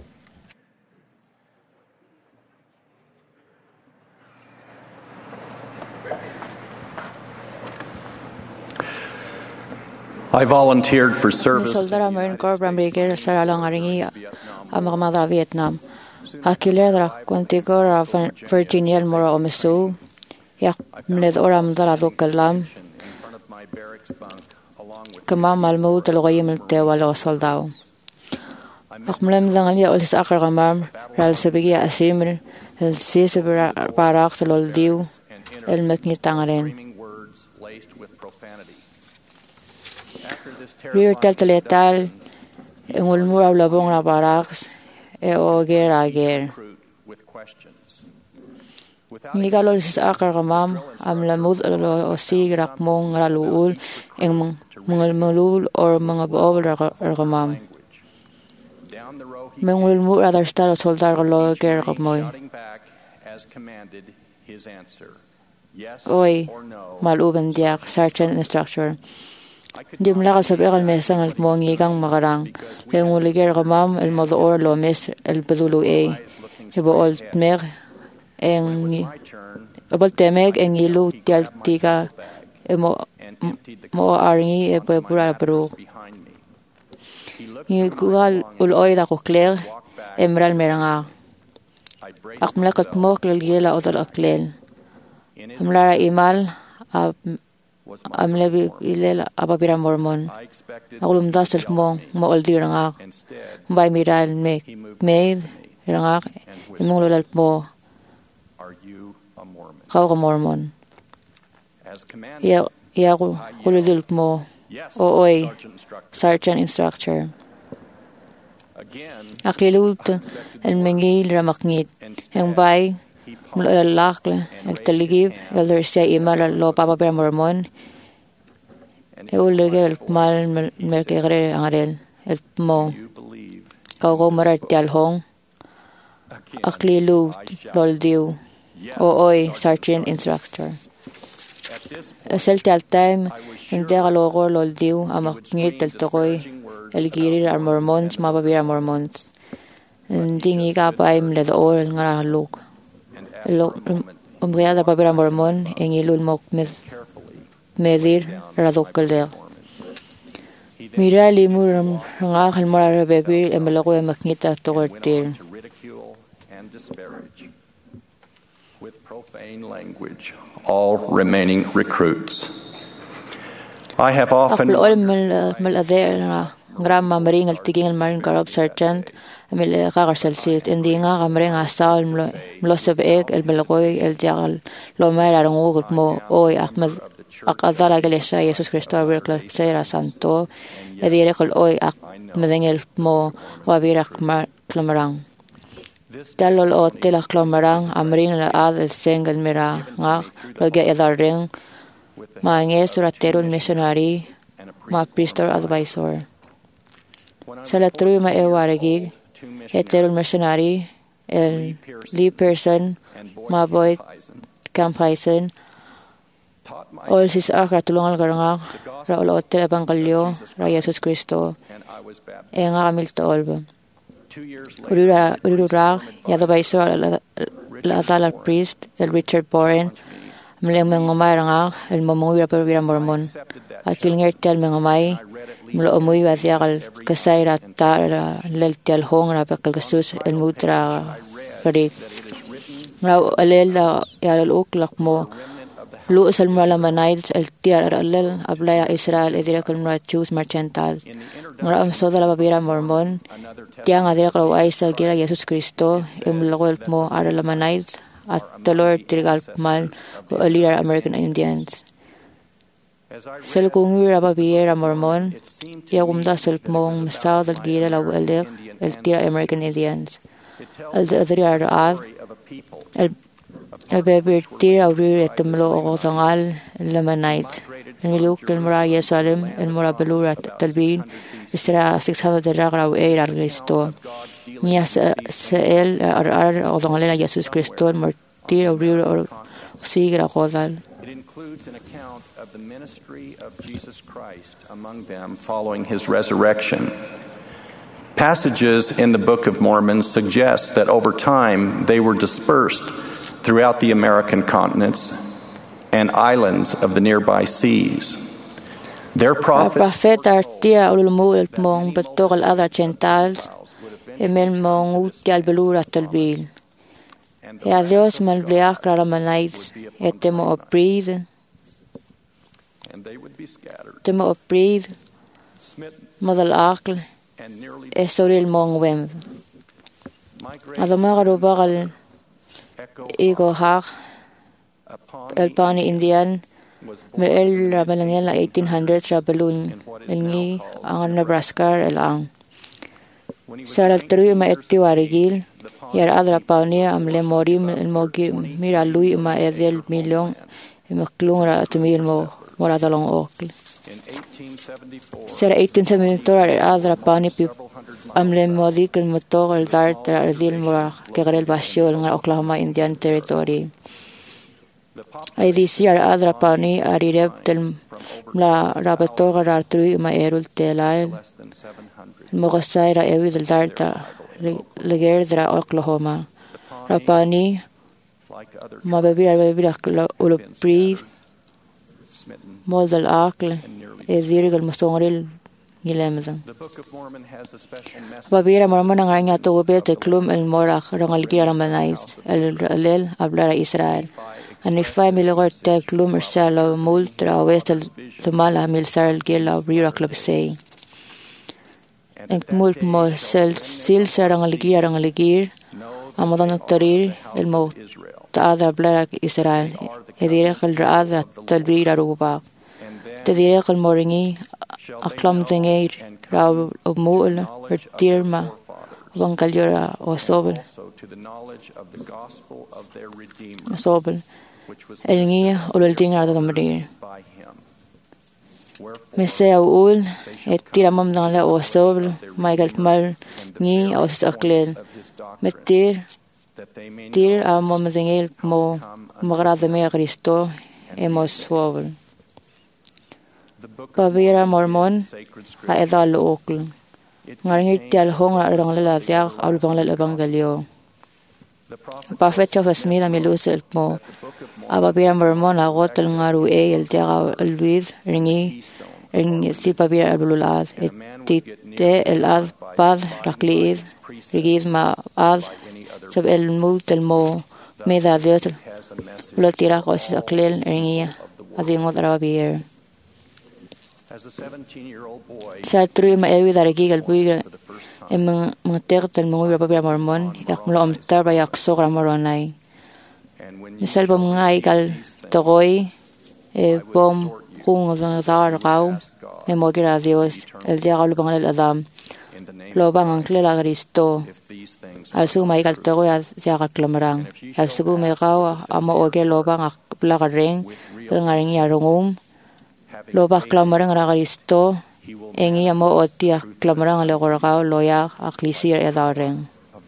I volunteered for service. Soldara Marine Corps Brambigger Saralang Aringi Amakamada Vietnam. Akilera Quantigora Virginia Mora Omesu Yak Mled Oram Darado Kalam Kamam Almut Loyim Tewalo Soldao. Akmlem Dangalia Olis Akaramam Ral Sebigia Asimir El Sis Barak Loldiu El Meknitangaren. Rear telteletal en ulmura blabong na baraks e oger ager. Nigalol sa akar kamam am lamud o sigrak mong raluul ang mga mulul or mga baobal kamam. Mengul mu rather style soldar lo ger kamoy. Oy, maluban diak sergeant instructor. Di mlakal sa biakal mesang al mo ngigang makarang. Mengul ger kamam el modo or lo mes el pedulu e. Ibo old mer en abal temeg en ilu tialtika mo mo aringi e pura peru. Igual uloy da ko clear emral meranga. Akmla kat mo klel odal aklel. Amlara imal amle ilela ababira mormon. Akulum dasel mo mo oldi ranga. Bay miral me me ranga imong lolal mo. Kau ka mormon. Ya ya ko kuludul mo. O oy sergeant instructor. Aklilut el mengil ramaknit. Ang bay mula lakla el taligib el dersia imal lo papa per mormon. E ulege el mal merkegre angarel el mo. Kau ko marar tial hong. Aklilut lol diu. O oy sergeant instructor. Asel tial time hindi kalogor lol diu amaknit el tokoy el girir ar mormons mababira mormons. Hindi ngi kapay mled or nga luk. Lo umbriada babira mormon en ilul mok mes medir radokkel. Mira limur nga khalmara bebi emlako amaknita tokortir. With profane language, all remaining recruits. I have often Aplo mel mel ader grama maring al tiging al marin karab sergeant mel kagarsel sit indi nga kamring asal mlo sebek el belkoy el diagal lo mera rungug mo oy ahmed akadala galesha Jesus Cristo abirkla sera santo edire kol oy ak medengel mo wabirak mar klamarang. Dalol o tila klamarang amring la ad el sengel mira nga loge edaring mange suraterul missionary ma priester advisor. Sa latruy ma ewaragig eterul missionary el Lee person ma boy Camphison ol sis akra tulungal garanga ra ol otel evangelio ra Jesus Cristo e nga kamil to olba. Urura urura yada baiso la la priest el Richard Boren mleng mengomay nga el mamuy per vira mormon akil ngertel mengomay mlo omuy wasiakal kasay rata lel tel hong ra pakal kasus el mutra karik ra alel da yal uklak mo lu sal malamanayt el tiar alel ablaya Israel edira kal mra choose merchantal mra am soda la babira mormon tiang adira kal ay sa gira Jesus Cristo emlawel mo ara lamanayt at the Lord tirigal mal o alira American Indians. Sel kung ira babira mormon ya kumda sel mong masaw dal gira la elir el tira American Indians. Al adira ar el el beber tira urir etemlo o tangal lamanayt. El miluk el mura Yerusalem el mura belura talbin isra six hundred ragra e ar Cristo. Nia se el ar ar o tangal Jesus Cristo el martir urir or sigra godal. It includes an account of the ministry of Jesus Christ among them following his resurrection. Passages in the Book of Mormon suggest that over time they were dispersed throughout the American continents and islands of the nearby seas. Their prophets artia ulumul mong betok al adra centals emel mong utial belura talbil. Ya Dios malbliak raramanait etemo oprid temo oprid modal akl esoril mong wem. Adoma garubagal ego hak el pani Indian me el rabalanyan la eighteen hundreds rabalun el ngi ang Nebraska el ang saral tru ma etti warigil Yar adra pauni am le morim el mogi mira lui ma edel million e mo klungra at mil mo moradalong okl. Sera eighteen seventy-four adra pauni pi am le modi kel motor el dar tra edil mora que el basio en Oklahoma Indian Territory. Ay disiar adra pauni arireb del la rabator artrui ma erul telael. Mogasaira ewi del darta leger dra Oklahoma. Rapani ma bebir bebir ulo pri moldal akle e dirgal mustongril gilemdan. Babira mormon ang nga to bete klum el morak rangal gira manais el lel ablara Israel. Ani fay milogor te klum ersalo multra westel tomala mil sal gila rira club say. En mult mo sel sil sarang gira rangal gir amadan tarir el mo taada ablara Israel. E direk el raada talbira ruba. Te direk el moringi aklam zingeir raw obmuul dirma vangaljora osobel osobel el ngia o el tingar da morir me sea ul et tira mam dan la osobel michael mal ni os aklen metir tir a mom zingel mo magrad me Cristo hemos sobel Pavira mormon a edal okl. Ngaringit tial hong a rong la tiak al bang la evangelio. Prophet of Smith a milus el mo. A pavira mormon a gotel ngaru e el tiak el luid ringi ringi si pavira bululad et te el ad pad raklid rigid ma ad sab el mut el mo me da dios lo tira cosas aklel ringi adingo trabir. Sa trui ma ewi darigi gal buiga em mangter tel mungu papira mormon yak mlo om tarba yak sogra moronai. Misal bom ngai gal togoi e bom kung dar gau me mogira Dios el dia gal bang el adam lo bang ankle la Cristo al su mai gal togoi ya gal klamarang al su me gau amo oge lo bang la gareng ngaring ya rongum lo bak klamarang ra Cristo engi amo otia klamarang le gorgao lo ya aklisir edareng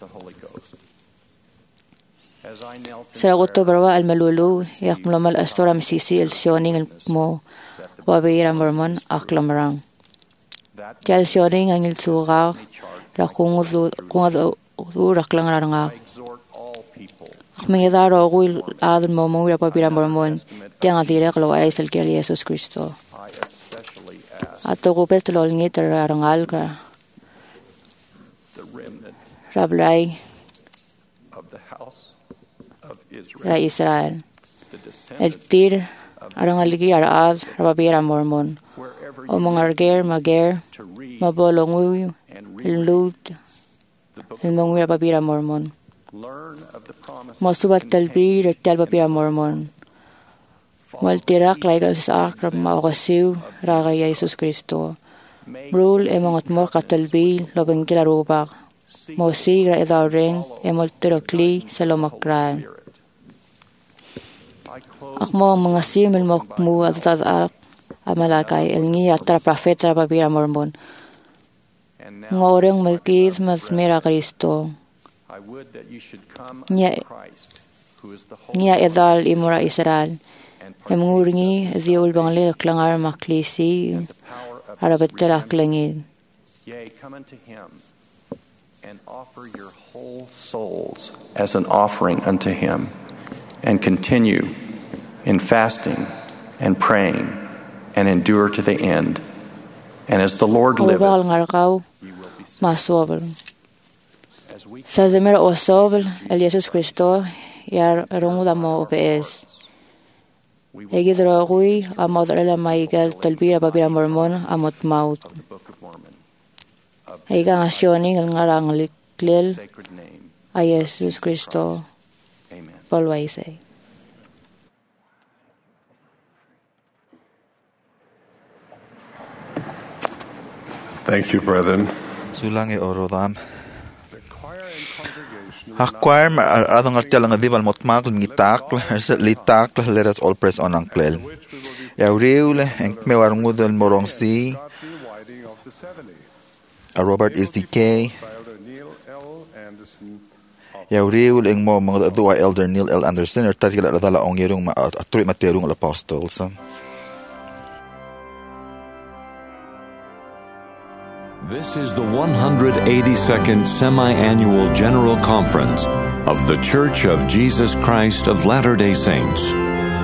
sa goto barwa al malulu yak mlamal astora misisi el shoning el mo wabira mormon aklamarang jal shoning ang il suga ra kungu kungu ura klangaranga mengedaro gul ad mo mo ya papira mormon tiang direk lo ay sel kiri Jesus Cristo ato ko petlo ngiter rangal ka rablai ra Israel el tir arangal gi arad rabira mormon o mongarger mager mabolongu el lut el mongu papira mormon mosubat talbir tel papira mormon Maltirak laiga sa akram maogasiw raga Jesus Cristo. Brul e mangot mo katalbil lobeng kilarubak. Mo sigra edareng e maltirakli sa lomakran. Akmo mga simil mokmu at tatak amalakay el ngi atra profeta papira mormon. Ngoreng magkid mas mira Cristo. Nya nya edal imura Israel. Emunguringi ziul bangle klangar maklisi arabetela klangil. Yea, come unto him and offer your whole souls as an offering unto him, and continue in fasting and praying and endure to the end. And as the Lord liveth, sa zemer osobel el Jesus Cristo yar rongudamo obes. Egidrogui amod la maigal talbira babira mormon amot maut. Ega ngasioning el ngarang liklel a Jesus Cristo. Polwaisay. Thank you, brethren. Sulang e orodam. Hakquar adong artial nga dival motmak ngitak litak let us all press on anklel. Yauriul en mewarngudel morongsi. Robert E C K. Yauriul eng mo mga dua Elder Neil L. Anderson er tatigala dala ong yerung ma aturi materung al apostles. This is the one hundred eighty-second Semi-Annual General Conference of The Church of Jesus Christ of Latter-day Saints.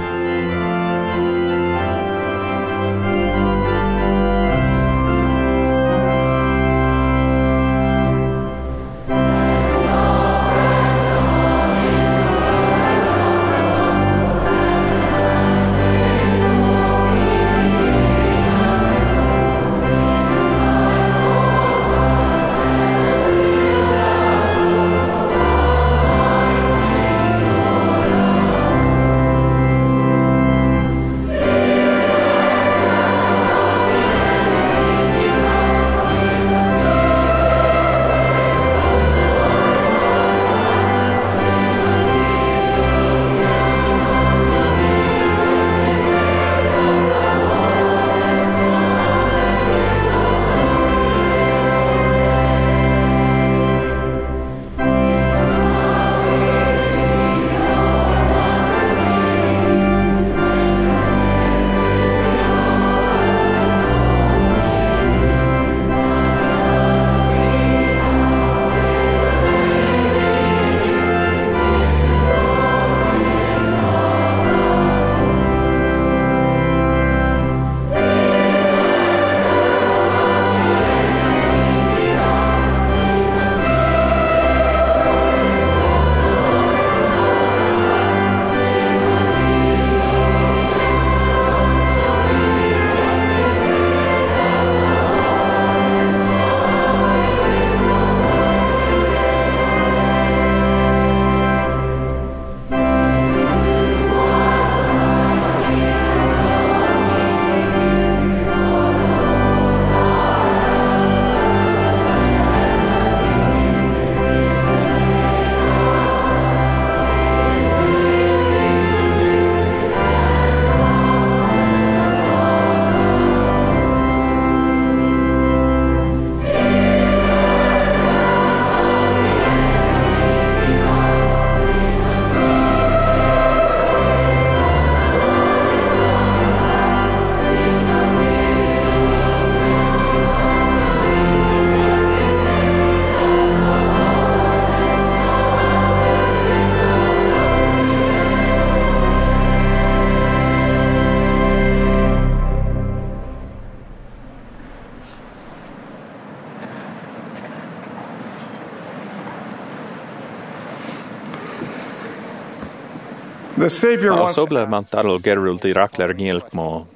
The Savior Ma wants sobla man tarol gerul di rakler ngilk mo.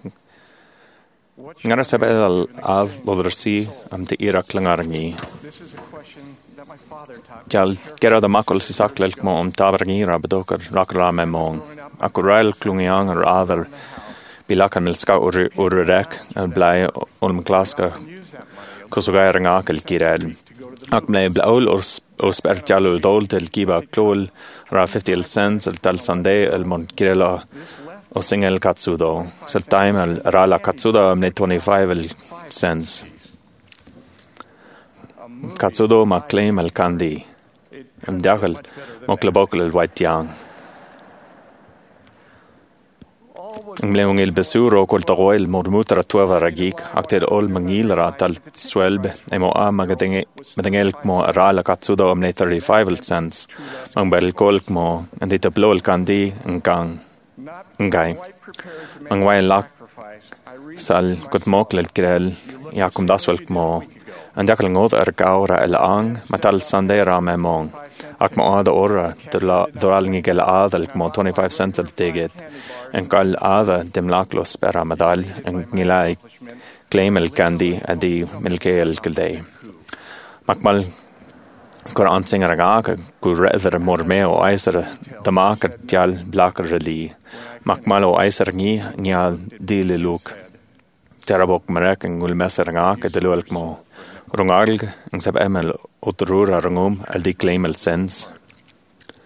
Ngara sabel av bodrsi am te irak langarngi. Jal gera da makol si saklelk mo om taverngira bedokar rakra me mo. Akurail klungiang ar adar bilakan mil ska ur urrek al blai olm klaska kusugair ngakal kirel. Ak mle blaul ors osper jalo dol tel kiba klol ra fifty cents el tal sande el mon kirela o singel katsudo. Sel time el rala katsuda mle twenty-five cents. Katsudo ma claim el kandi. Am dagal mo klabokal el white yang. Ngleung il besuro kol tagoil mormutra tuava ragik akter ol mangil ra tal swelb emo a magadenge madengel mo rala katsudo am thirty-five cents mang bel kolk mo and it blol kandi ngkang ngai mang wai lak sal kot moklel krel yakum daswelk mo and yakal ngod er gaura el ang matal sandera me mong ak mo ada ora doral ngel adal mo twenty-five cents al teget en kal ada dem laklos per ramadal en ngilai claim el kandi adi milke el kildei makmal Quran singer aga ku rather more meo aiser the market jal blacker reli makmal o aiser ngi nya dile look terabok marek ngul meser nga ke delok mo rungal ng sab emel otrura rungum al di claim el sense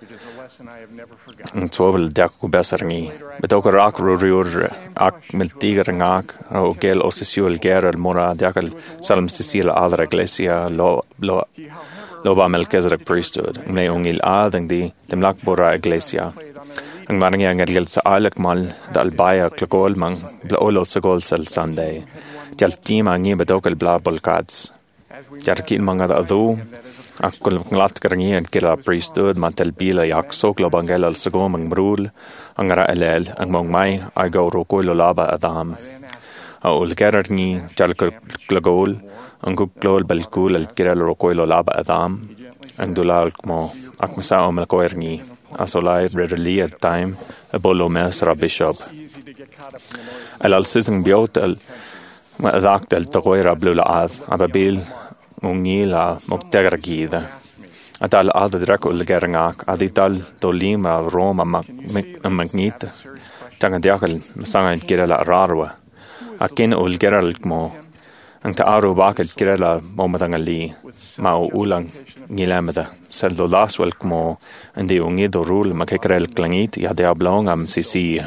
Ang twobel diak ko besarngi. Betok rak ruriur ak miltiger ngak o gel osisiul geral mora diakal Salm Cecilia adra iglesia lo lo lo ba Melchizedek priesthood. May ungil adang di dem lakbora iglesia. Ang marangi ang gel sa alak mal dal baya klagol mang bla olo sa gol sel Sunday. Jal tima ngi bedok el bla bolkads. Jarkil mga da adu ak kul nglat karangi ang kila priesthood mantel bila yak sok lo bangel al sagom ang mrul ang ra elel ang mong mai ay go ro ko lo laba adam au ul gerar ni jal klagol ang kuklol balkul al kira ro ko lo laba adam ang dulal mo ak masa om al koer ni asolai readily at time a bolo mes ra bishop al al sizing biot al ma adakt al togoira blula ad ababil ungila moktegar gida atal ad drako legerngak adital dolima roma magnita tanga diakal masanga kirala rarwa akin ul geral mo ang taaro bakal kirala momadangali mau ulang ngilamada saldo laswal mo andi ungido rule makekrel klangit ya diablong am sisi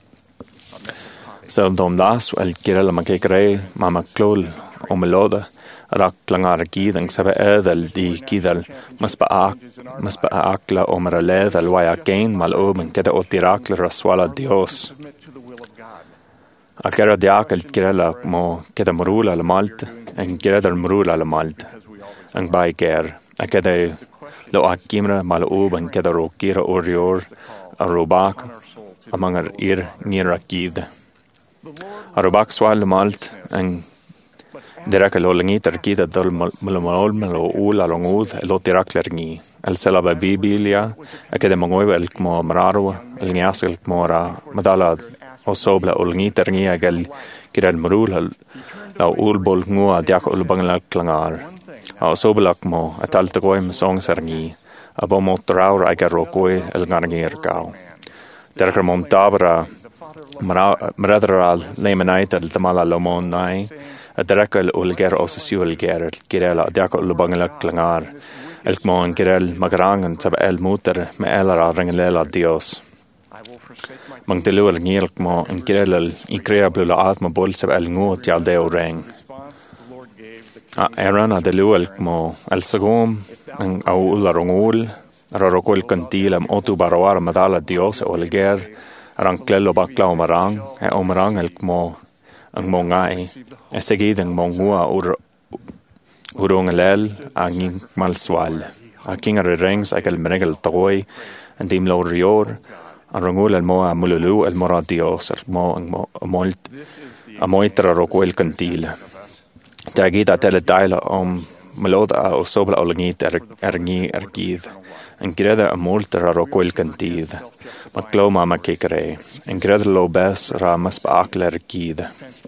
so dom laswal kirala makekre mama klol omeloda rak klangar gidang sabe edel di gidal mas ba mas ba akla omra ledal waya gain mal oben keda otirakla raswala dios akera diakal kirela mo keda mrula al malt en kirela mrula al malt ang baiker akeda lo akimra mal oben keda rokira orior arobak amangar ir nirakid arobak swal malt ang Direk lo langi terkida dol malol malo ula longud lo tirak lergi el selaba bibilia akede mongoy el kmo mararo el ngias el kmora madala osobla ulngi tergi agal kiral marul la ul bol ngua diak ul bangla klangar osobla kmo atal tagoy song sergi abo motraur agar rokoy el ngarngir kau Direk mom tabra maradra lemanait el tamala lomon nai Adrakal ulger osisiul ger kirela diako lubangla klangar el kmon kirel magrangan sab el muter me elara rangelela dios mang delul ngil kmo en kirel ikrea blula atma bol sab el ngot yal de reng a erana delul kmo el sagom ang au ularongul rarokol kantilam otu barawar madala dios ulger ranklelo bakla omarang e omarang el kmo ang mongai esegid ang mongua ur urong lel ang malswal aking rings agal menegel toy and dim lo rior ang rongul el moa mululu el moradios el mo ang molt amoitra rokoel kantil tagita teletaila om meloda o sobla olngit ergi ergid ang greda amoltra rokoel kantil makloma makekre ang greda lo bes ra mas baakler ergid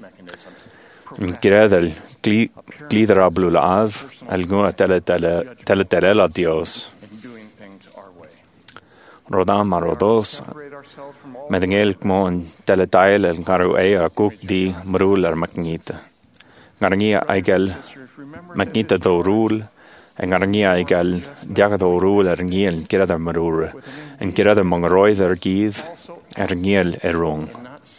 Gredel glidra blula ad alguna tele tele tele tele la dios rodam marodos medengel kmon tele tail el karu e a kuk di mruler magnita ngarngia aigel magnita do rule en ngarngia aigel diaga do rule er ngiel kirada marur en kirada mongroider gid er ngiel erong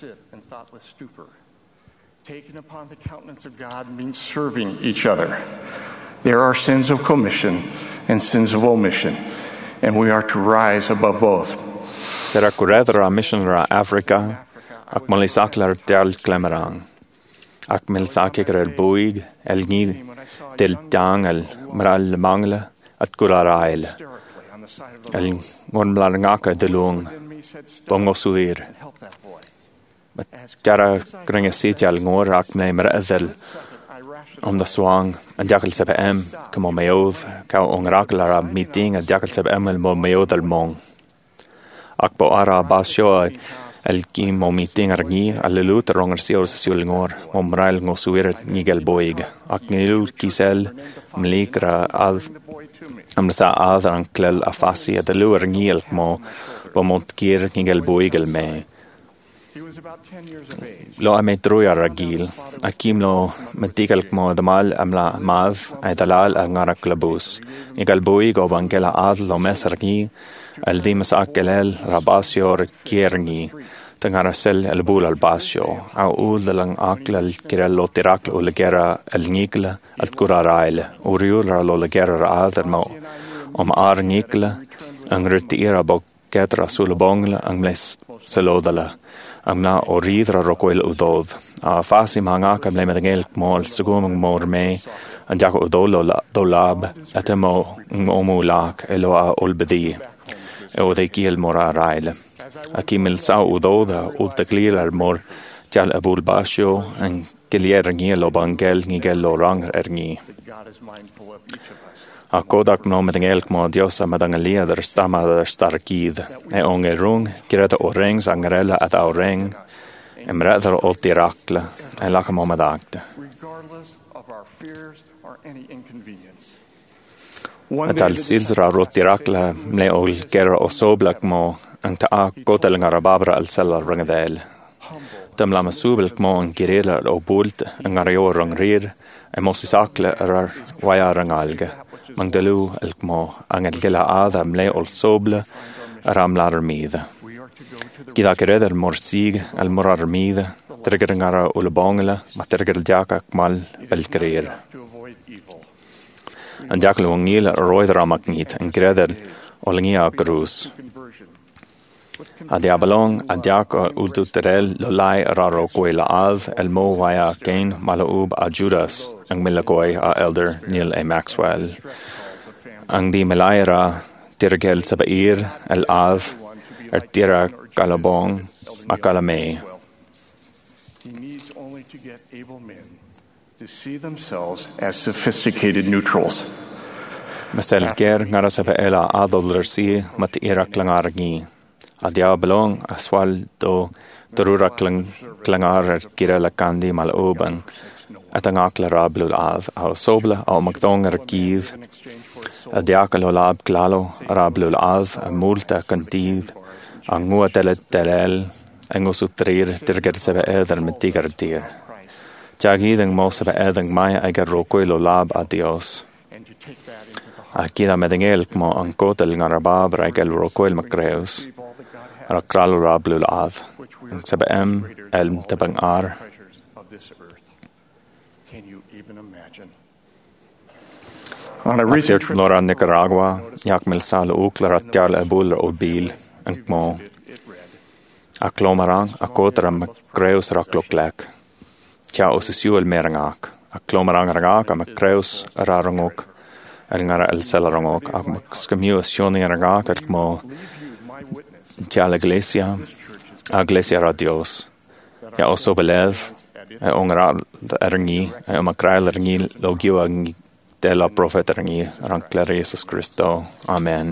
Taken upon the countenance of God means serving each other. There are sins of commission and sins of omission, and we are to rise above both. Tera kuredra missionera Africa, ak malisaklar tel klemerang. Ak milsakikar el buig, el nid del tang el mral mangle at kurarail. El ngonblarngaka delung, bongo suir. Jara gringa sitial ngor ak me merazel om the swang and jakal sebe em kamo meoth ka onraklara meeting and jakal sebe em el mo meoth el mong akbo ara basho el kim mo meeting argi allelut ronger sior sul ngor mo mral ngo suir nigel boig ak nilu kisel mlikra ad amsa adran klel afasi de luer ngil mo bo mont kier nigel boig el me Lo a metrui a ragil, a kim lo metigal mo damal amla mav ay dalal ang ngarak labus. Igal buig o bangela ad lo mesargi, al dimas akelel rabasio rekierni, tangarasel el bul al basio, au ul dalang akla al kirello tirakla u legera el nikla al kuraraile, uriula lo legera ad mo om ar nikla, ang retira bok ketra sulabongla ang les selodala. Ang na o ridra rokwil udod. A fasi mga kam le medengel kmol sugumang mor me ang jako udolo dolab at mo ngomu lak elo a olbedi. E o de kiel mora raile. A kimil sa udoda ultaklir ar mor jal abul basio ang kilier ngi lo bangel ngi gel lo rang erni. A kodak no medengel kmo diosa madangalia der stama der starkid. E onge rung kireta o reng sangarella at au reng. Em redder o tirakla e laka mo madagte. At al silsra ro tirakla mle ol gera o soblak mo ang taa kotel ngarababra al sella rangadel. Dam lama subel kmo ang kirela o bult ang ngarayo rang rir e mosisakle rar waya rangalga. Magdalu el kmo ang el gela ada mle ol soble aram lar mida. Gida gered el morsig el morar mida trigger ngara ul bongla ma trigger jaka kmal el kreer. An jaklu ngil roid ramaknit en gredel olngia cruz. A diabalong a jak ultuterel lo lai raro kwela av el mo waya gain malaub a Judas ang milagoi a elder Neil A. Maxwell. Ang di malaira tirgel sabair el av er tira kalabong makalame. He needs only to get able men to see themselves as sophisticated neutrals. Masel ger ngara sabaela adollersi mat irak langargi. A diabalong aswal do turura klangar kirela kandi malauban at ang akla rablul av a sobla a magdong arkiv a diakalo lab klalo rablul av a multa kantiv ang ngua telet telel ang usutrir tirger sebe eder metigar dir jagidang mo sebe edang maya agar rokoy lo lab a Dios a kida medengel mo ang kotel ngarabab raigel rokoy makreus ar kral rablul av sebe em elm tabang ar. Aktiert Lora Nicaragua yakmel sal uklar atjal ebul o bil ang mo aklomarang akotra makreus rakloklek tja osisuel merangak aklomarang rangak makreus rarangok ngara el selarangok ak skamius shoni rangak at mo tja la iglesia a iglesia a Dios ya oso belev e ongra erni e makrail erni logio de la profeta erni rankler Jesus Cristo. Amen.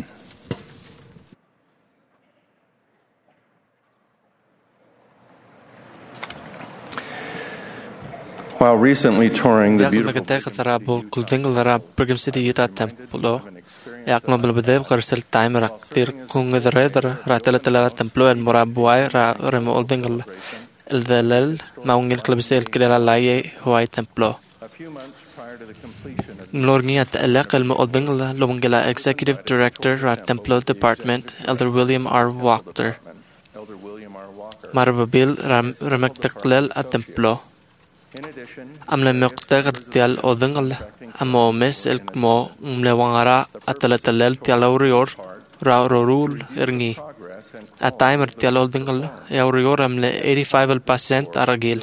While recently touring the beautiful Jak nobel bedeb karsel timer aktir kung edreder ratela tela templo el morabuai ra remo oldengel el delel maungel klabsel krela laye huai templo. Lorni at elek el oldengel lomngela executive director ra templo department elder William R. Walker. Marbabil ram remektaklel at templo. Amle mektagar tial oldengel amo mes el mo mlewangara atalatalel tialaurior ra rorul erni a timer tialol dingal yaurior amle eighty-five percent aragil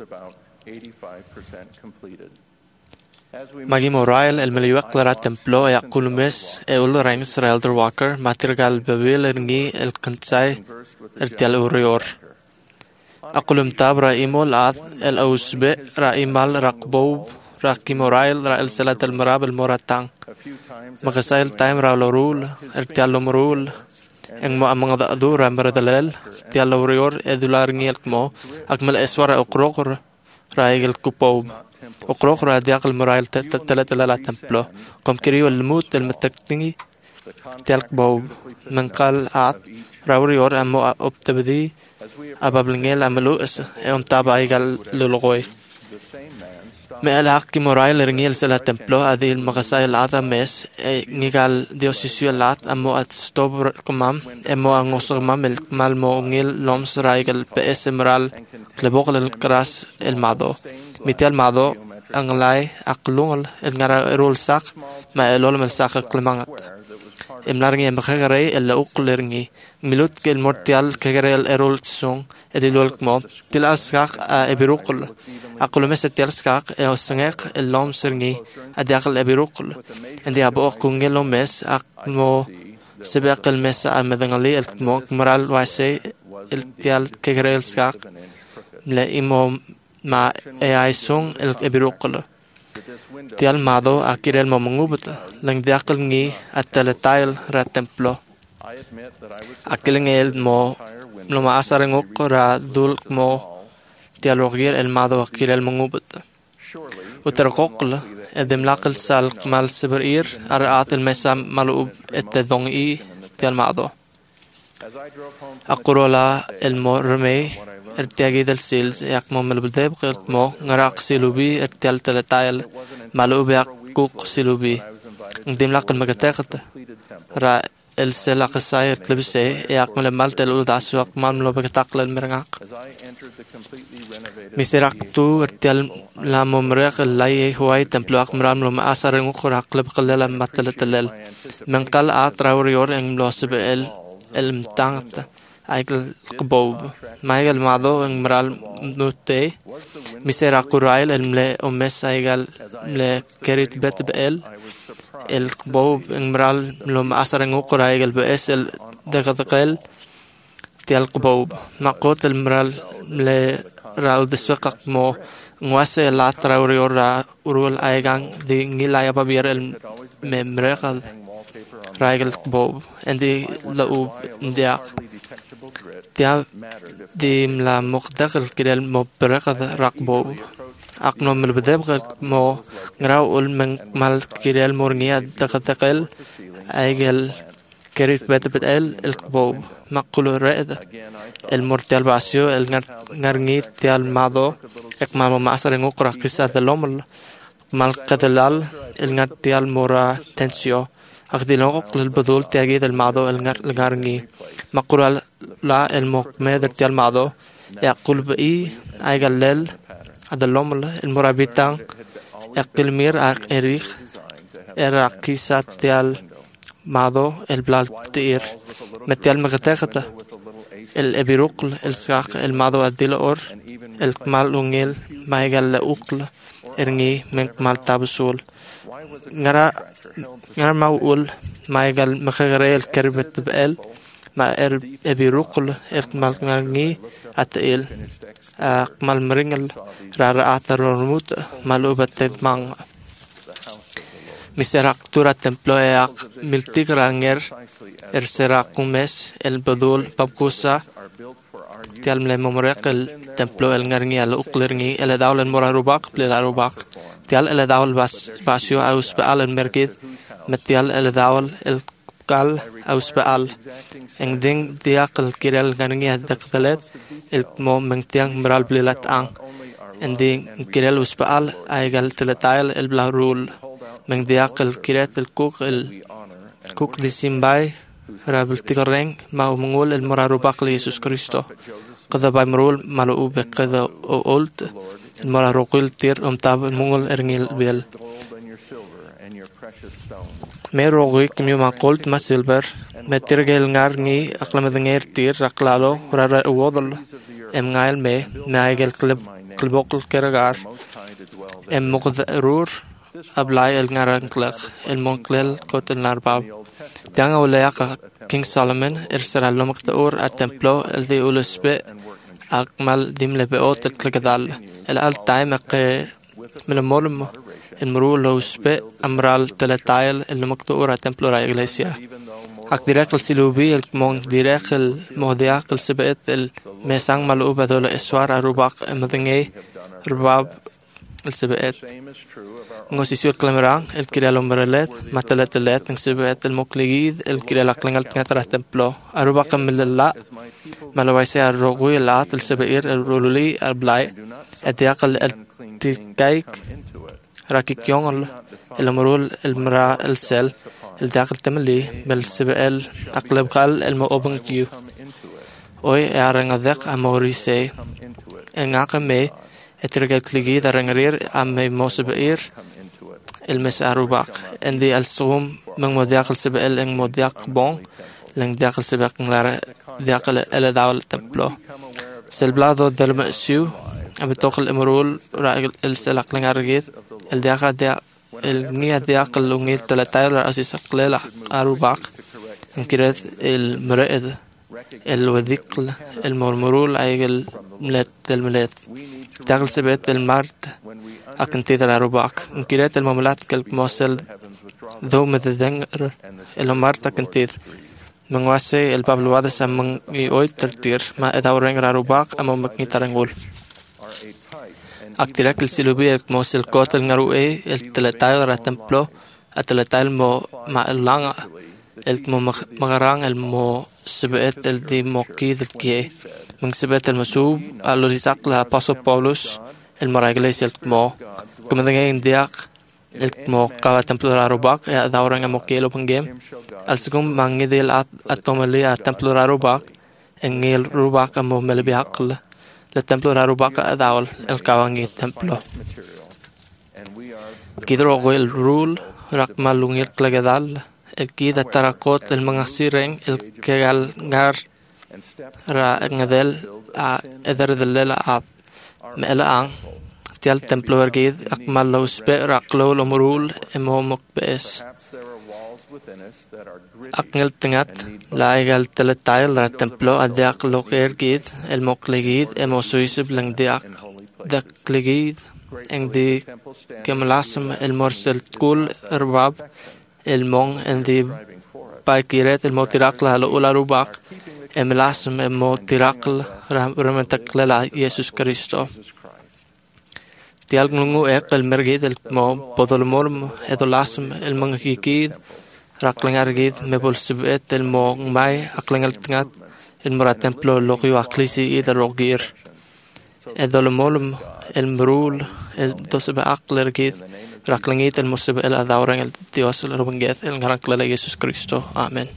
Magi Morail el meliwak lara templo ya kulumes e ul rangs Elder Walker matirgal bebil erni el kansai el tialaurior Akulum tabra imol ad el ausbe ra imal rakbob Raki Morail ra el salat el marab el moratang magasail time ra lorul el tialo morul eng mo amang da adura maradalel tialo rior edular ngel mo akmal eswara ukrokor ra egel kupob ukrokor ra diakal Morail talat la templo kom kiriyo el mut el mataktingi tial bob mengkal at raurior amo optabdi abablingel amelu es em tabaigal lulgoy me alaq ki morail ringel sala templo adil magasay lata mes nigal diosisio lat amo at stop komam emo angosor mamel malmo ngil loms raigal ps moral klebok el kras el mado mitel mado anglai aklungol el ngara rol sak ma elol mel sak klemangat emlarngi mbagare el uklerngi milut kel mortial kagarel erol song edilol kmo tilas sak ebirukul aqulu mes tilas sak e osngek el lom serni adaqal ebirukul andi abo kungelo mes akmo sebaq el mes amadangali el kmo moral wase el tial kagarel sak la imo ma e ai song el ebirukul tial mado akirel momungubut lang diakal ngi atalatail ra templo akiling el mo lo ma asarengok ra dul mo tial rogir el mado akirel mongubut uterqoql edem laqal sal mal sibir arat el mesam malub etdongi tial mado aqurola el mo reme ارتياجي دل سيلز يقمو ملبدب قلتمو نراق سيلوبي ارتيال تلتايل مالوب يقوق سيلوبي نديم لاق المقتاقت را السلاق الساير تلبسي يقمو لمال تلو داسو يقمو ملو بقتاقل المرناق ميسيراق تو ارتيال لامو مريق اللاي هواي تمبلو اقمرام لو مآسر نقر اقلب قلل ماتل تلل من قل آت راوريور انملو سبئل المتانت Aikal Bob, Michael Mado and Moral Nute, Misera Kurail and Le Omes Aigal Le Kerit Bet Bel, El Bob and Moral Lom Asarang Ukurail Bes El Degatel, Tial Bob, Makot el Moral Le Raul de Swakak Mo, Nwase Latra Uriora Urul Aigang, the Nilaya Babier El Memrekal, Raigal Bob, and the Laub Diak. Tia dim la mukdaqal kirel mo beraqad raqbo aqno mel bedabqa mo ngraw ul men mal kirel morniya daqataqal aigel kerit betabet el el qbo maqulu ra'd el mortal basio el ngarngi tial mado ekmal ma asar ngoqra qissa dalom mal qadalal el ngartial mora tensio أخذلهم قل بدول تأجيد المعضو الغارني مقرال لا المقمد تيال معضو يقول بإي أيقلل أدلهم المرابطان يقل مير أريخ إراقيسات تيال معضو البلاد تير متيال مغتاقة الأبيروقل الساق المعضو أدل أور الكمال ونيل ما يقل أقل إرني من كمال تابسول نرى نرى معقول ما يقال مخغري الكربة بقال ما أبي رقل إكمال نرني أتقل أكمال مرنجل رارعات الرموت مالوبة تدمان مسيراق تورا تمبلوياق ملتيق رانجر إرسراق كوميس البدول بابكوسا تيال ملي ممرق التمبلو النرني على أقلرني إلى دولة المراروباق بلا روباق تيال إلى دول باس باسيو أو سبال المركز متيال إلى دول القال أو سبال إن دين دياق الكيرال غنية دقتلت المو من تيان مرال بليلات آن إن دين كيرال وسبال أيقال تلتايل البلا رول من دياق الكيرات الكوك الكوك دي سيمباي رابل تيغرين ما هو منقول المراروباق ليسوس كريستو قذا باي مرول مالو بقذا أولت المرا روقيل تير أمتاب المونغل إرنيل بيل مي روغي كميو ما قلت ما سيلبر ما تيرغيل نارني أقلم دنير تير رقلالو رارا أوضل إم غايل مي ما يجل كلب كلبوكل كرغار إم مقذرور أبلاي النارنكلق المونكلل كوت النارباب تيانا ولاياق كينغ سولومون إرسال لومكتور التمبلو الذي أولسبي أكمل ديم لبئوت الكلقدال الآل تايم من المولم المرول لو سبي أمرال تلتايل المكتورة تمبلو را إغليسيا حق ديراق السلوبي المون ديراق المهدياق السبئت الميسان ملعوبة دولة إسوار أروباق مدنغي رباب el sibeet. Ngosisio clamerang el kira lomberelet, mataletelet el sibeet el mokligid el kira la klingal tingatara templo. Aruba kamilala malawaise arrogui el at el sibeir el rululi el blai etiakal el tikaik rakikyong el amrul el mra el sel el diakal temeli bel sibel aklebkal el mo open kiu. Hoy arangadek amorise engakame etirgal kligi darangarir amme mosbeir el mes arubak endi al sum mang modiak sibel eng modiak bon leng diakal sibak nglara diakal el dawl templo selblado del mesu abtokh el amrul ra'il el selak lengargit el diaka dia el nia diakal lungil talatayla asis qlela arubak انكرت المرئد الوذيقل المرمرول ايغل ملت الملت داخل سبت المارت اكن تيدر رباك انكرت المملات كالموصل ذو مذنغر المارت اكن تيد من واسي البابل وادس من يوي ترتير ما اداورنغ رباك اما مكني ترنغول اكتراك السلوبية موصل كوتل نروئي التلتايل راتمبلو التلتايل مو مع اللانغ التمو مغران المو سبقت الدي موكيد الكي من سبقت المسوب قالوا ريساق لها باسو بولوس المراجليس التمو كما دنجين دياق التمو قاوة تمبلورا روباك يا داورنغ موكيلو بنجيم السكم مانجي دي الاتومالي التمبلورا روباك انجيل روباك امو ملبياق التمبلورا روباك اداول الكاوانجي التمبلو كيدرو غويل رول رقم لونير كلاجدال الكيد التراكوت المناصيرين الكيال غار را نغدل ادر دلل اب ملان تيال تمبلور جيد اكمل لو سبي راقلو لمرول امو مقبس اكنل تنات لا يغال تلتايل را تمبلو ادياق لو غير جيد المقلجيد امو سويسب لنگ دياق دقلجيد ان دي كملاسم المرسل كل ارباب المون اندي بايكيرت الموتيراقل على أولى روباك املاسم الموتيراقل رمتقل على يسوع كريستو تيال نغو اق المرغيد المو بدلمول ادلاسم المنغيكيد راقلنغارغيد مبول سبت المو ماي اقلنغال تنات المراتمبلو لوغيو اقليسي ايد روغير ادلمول المرول دوسب اقلرغيد راقلنغيد المسبب الى داورنغ ديوس الربنغيت الغرانكلا يسوع كريستو امين.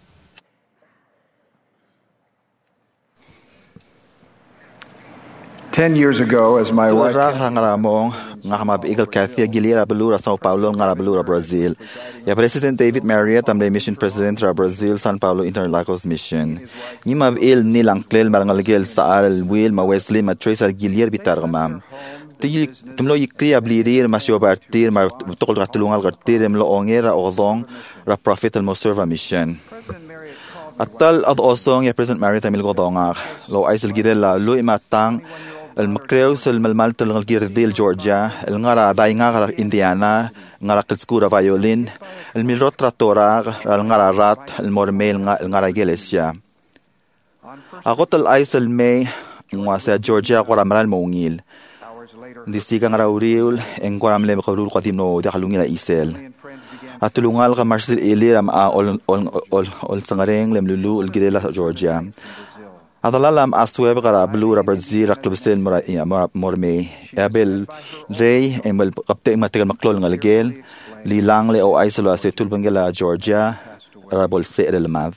Ten years ago, as my wife Ramong ngahama bigal Kathia Gilera Belura Sao Paulo ngara Belura Brazil. Ya President David Marriott amle mission president ra Brazil San Paulo Interlagos mission. Ngima il nilang klel marangalgel sa al Will ma Wesley ma Trace al Gilier bitarmam. Ti tumlo yikria blirir masyo partir ma tokol ratulungal gartir mlo ongera odong ra prophet al Moserva mission. Atal ad osong ya President Marriott amil godonga lo aisel girela lo imatang المكريوس الملمالت الغيرديل جورجيا الغرا داينغا إنديانا غرا كلسكورا فايولين الميلروت تراغ الغرا رات المورميل الغرا جيليسيا أغوت الأيس المي مواسا جورجيا غرا مرال مونيل ديسيكا غرا أوريول إن غرا مليم قبرول قديم نو دخلوني لا إيسيل أتلونغال غمارسل إلي رام أول أول أول أول سنغرين لملولو الجيريلا جورجيا Adalalam asweb gara Belura Brazil raklubsel mora morme abel rey emel kapte matagal maklol ngalgel lilang le o aisolo ase tulbangela Georgia rabol se elmad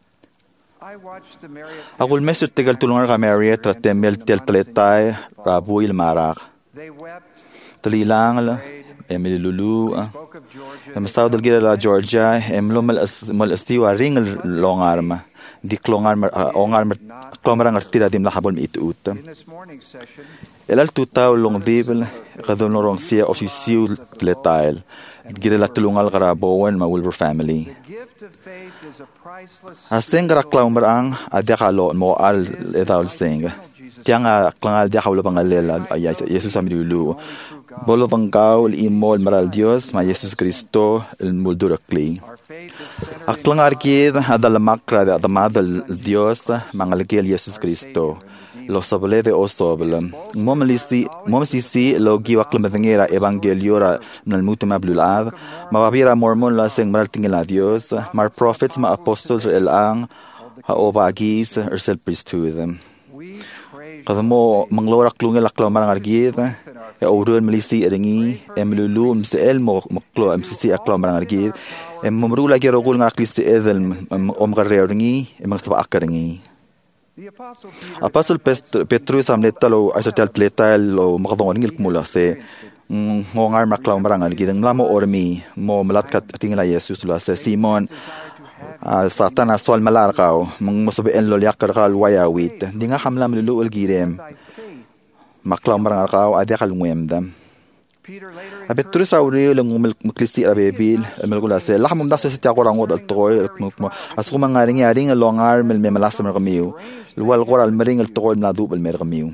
Agul mesur tegal tulungar ga Marriott tratemel tel tletay rabuil marak tlilang emel lulu em saudal gela Georgia emlo mal mal astiwa ring longarma di klongar ongar klongar ngartira dim lahabol mitut elal tutaw long dibel kadon rong sia osisiu letail girela tulungal karabowen ma Wilbur family asengra klomar ang adakalo mo al edal sing tianga klangal dia hawlo pangalela Jesus amidulu bolo bangkaw imol maral Dios ma Jesus Cristo el muldurakli Aklangar kid adal makra da madal Dios mangalgel Jesus Cristo lo sabole de osobel. Momelisi, momsisi lo giwa klamadengera evangeliora nal mutuma blulad. Mababira mormon la seng martingel a Dios. Mar prophets ma apostles el ang ha ovagis ersel priesthood. Kadamo manglora klungel aklamar argid. E urun melisi eringi emlulu msel mo maklo msisi aklamar argid. Em mamrula gero gul ngaklis edel om garreringi em saba akaringi. Apostol Petrus amneta lo aisatal tleta lo makadongin ilkmula se ngongar maklaw marangal gidang lamo ormi mo malatkat tingala Jesus lo se Simon satana sol malarkaw mong mosabe en lo yakar kal wayawit di nga hamlam lulu gidem maklaw marangal kaw adi kal ngwemdam Petrus auril ng muklisi abebil melgula se lahamum daso sa tiako rango dal toy asu mangaring yaring longar mel memalas mer kamiu luwal koral mering el toy na dubel mer kamiu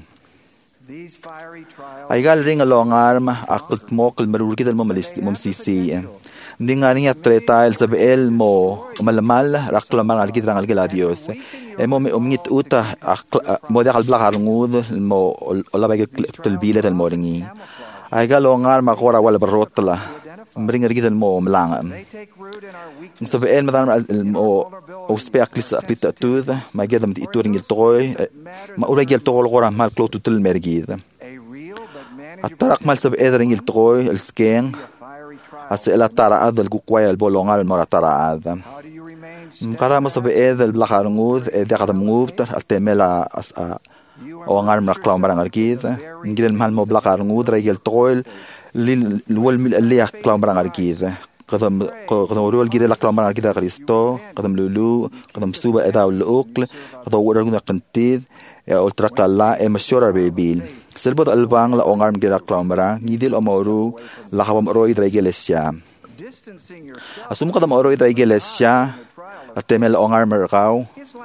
ay gal ring longar ma akut mo kal merurgi dal mamalis momsisi ndi ngaring atreta el sabel mo malamal raklaman al gidrang al Dios e mo umngit uta mo dakal blakar ngud mo olabay telbile del moringi ay galongar makora wala barotla mbringer gidan mo mlanga sabel madan mo uspe aklis aklit tud ma gedam ti turing il toy ma uragel togol gora mal klotu tul mergid atarak mal sabel ring il toy el skeng as ela tara adal gukway el bolongal mora tara ad mkara mo sabel el blakar ngud e dakadam ngud al temela as o ngar maklaw marang argid ngil mal mo blakar ngud regel toil lil wal mil ali aklaw marang argid qadam qadam rol gide aklaw marang argid Cristo qadam lulu qadam suba eda ul ukl qadam wor ngud qantid ya ultra kala e mashura bebil selbot albang la ongar ngid aklaw marang ngidil omoru la hawam roid regel sya asum qadam roid regel sya atemel ongar merkaw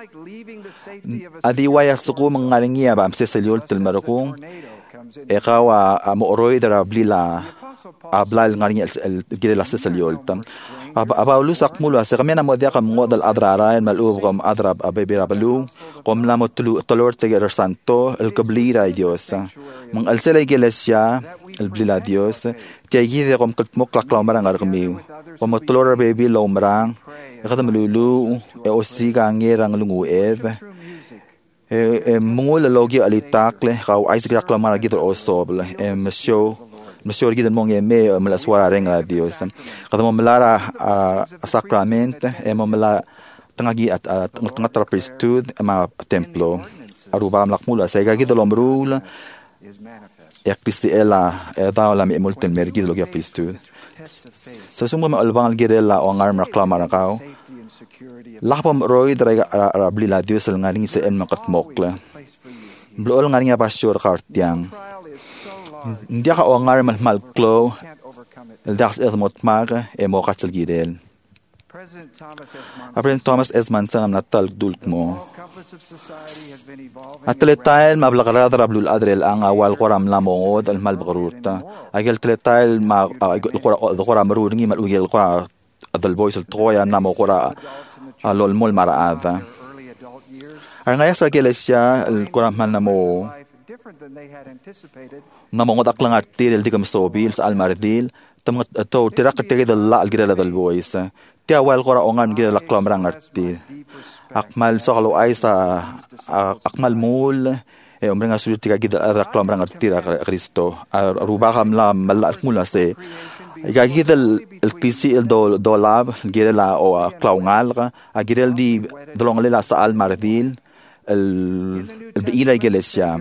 adi waya suku mengalingia ba amse selyol tel marakung ekawa amoroi dara blila ablal ngaringi el gila selyol tam aba aba lusak mulu ase kamena modia kam ngodal adrara mal ubram adrab abebira balu kom la motlu tolor teger santo el kablira Dios mang al sela iglesia el blila Dios tiagi de kom kutmok lakla marang argmiu kom tolor bebi lo marang kadam lulu e osiga ngerang lungu ev e mungol logi alitakle kaw ais grakla mara gidro osobl e mesho mesho gidan mong e me melaswara renga Dios kadam melara a sacrament e momela tangagi at tanga tra priesthood ma templo arubam lakmula sa gidro lomrul e krisi ela e daula mi multen mergid logi priesthood so sumo ma albang girela o ngar maklamara kaw lahpam roy draga rabli la Dios al ngaring se en makat mokla blol ngaring ba sure kartiang ndia ka o ngar mal mal klo el das er mot mag e mo katsel gidel President Thomas S. Manson am natal dult mo atletail mablaqarad rablul adrel ang awal qoram lamongod al mal bagrurta agel tletail ma qoram marungi mal ugel qora adal boys al troya namo qora alol mol maraada ang ngaya sa gelesya al qoram man namo namongod aklang artil el digam sobil sa almardil tam to tirak teged Allah al girela dal boys ti awal qora ongan girela klam rang artil akmal sokalo ay sa akmal mul e umrenga sulit tiga gida aklam rang artil Cristo arubakam la malak mula se igagidal el pisi el do dolab girela o klaungal a girel di dolong lela sa almardil el el beira iglesia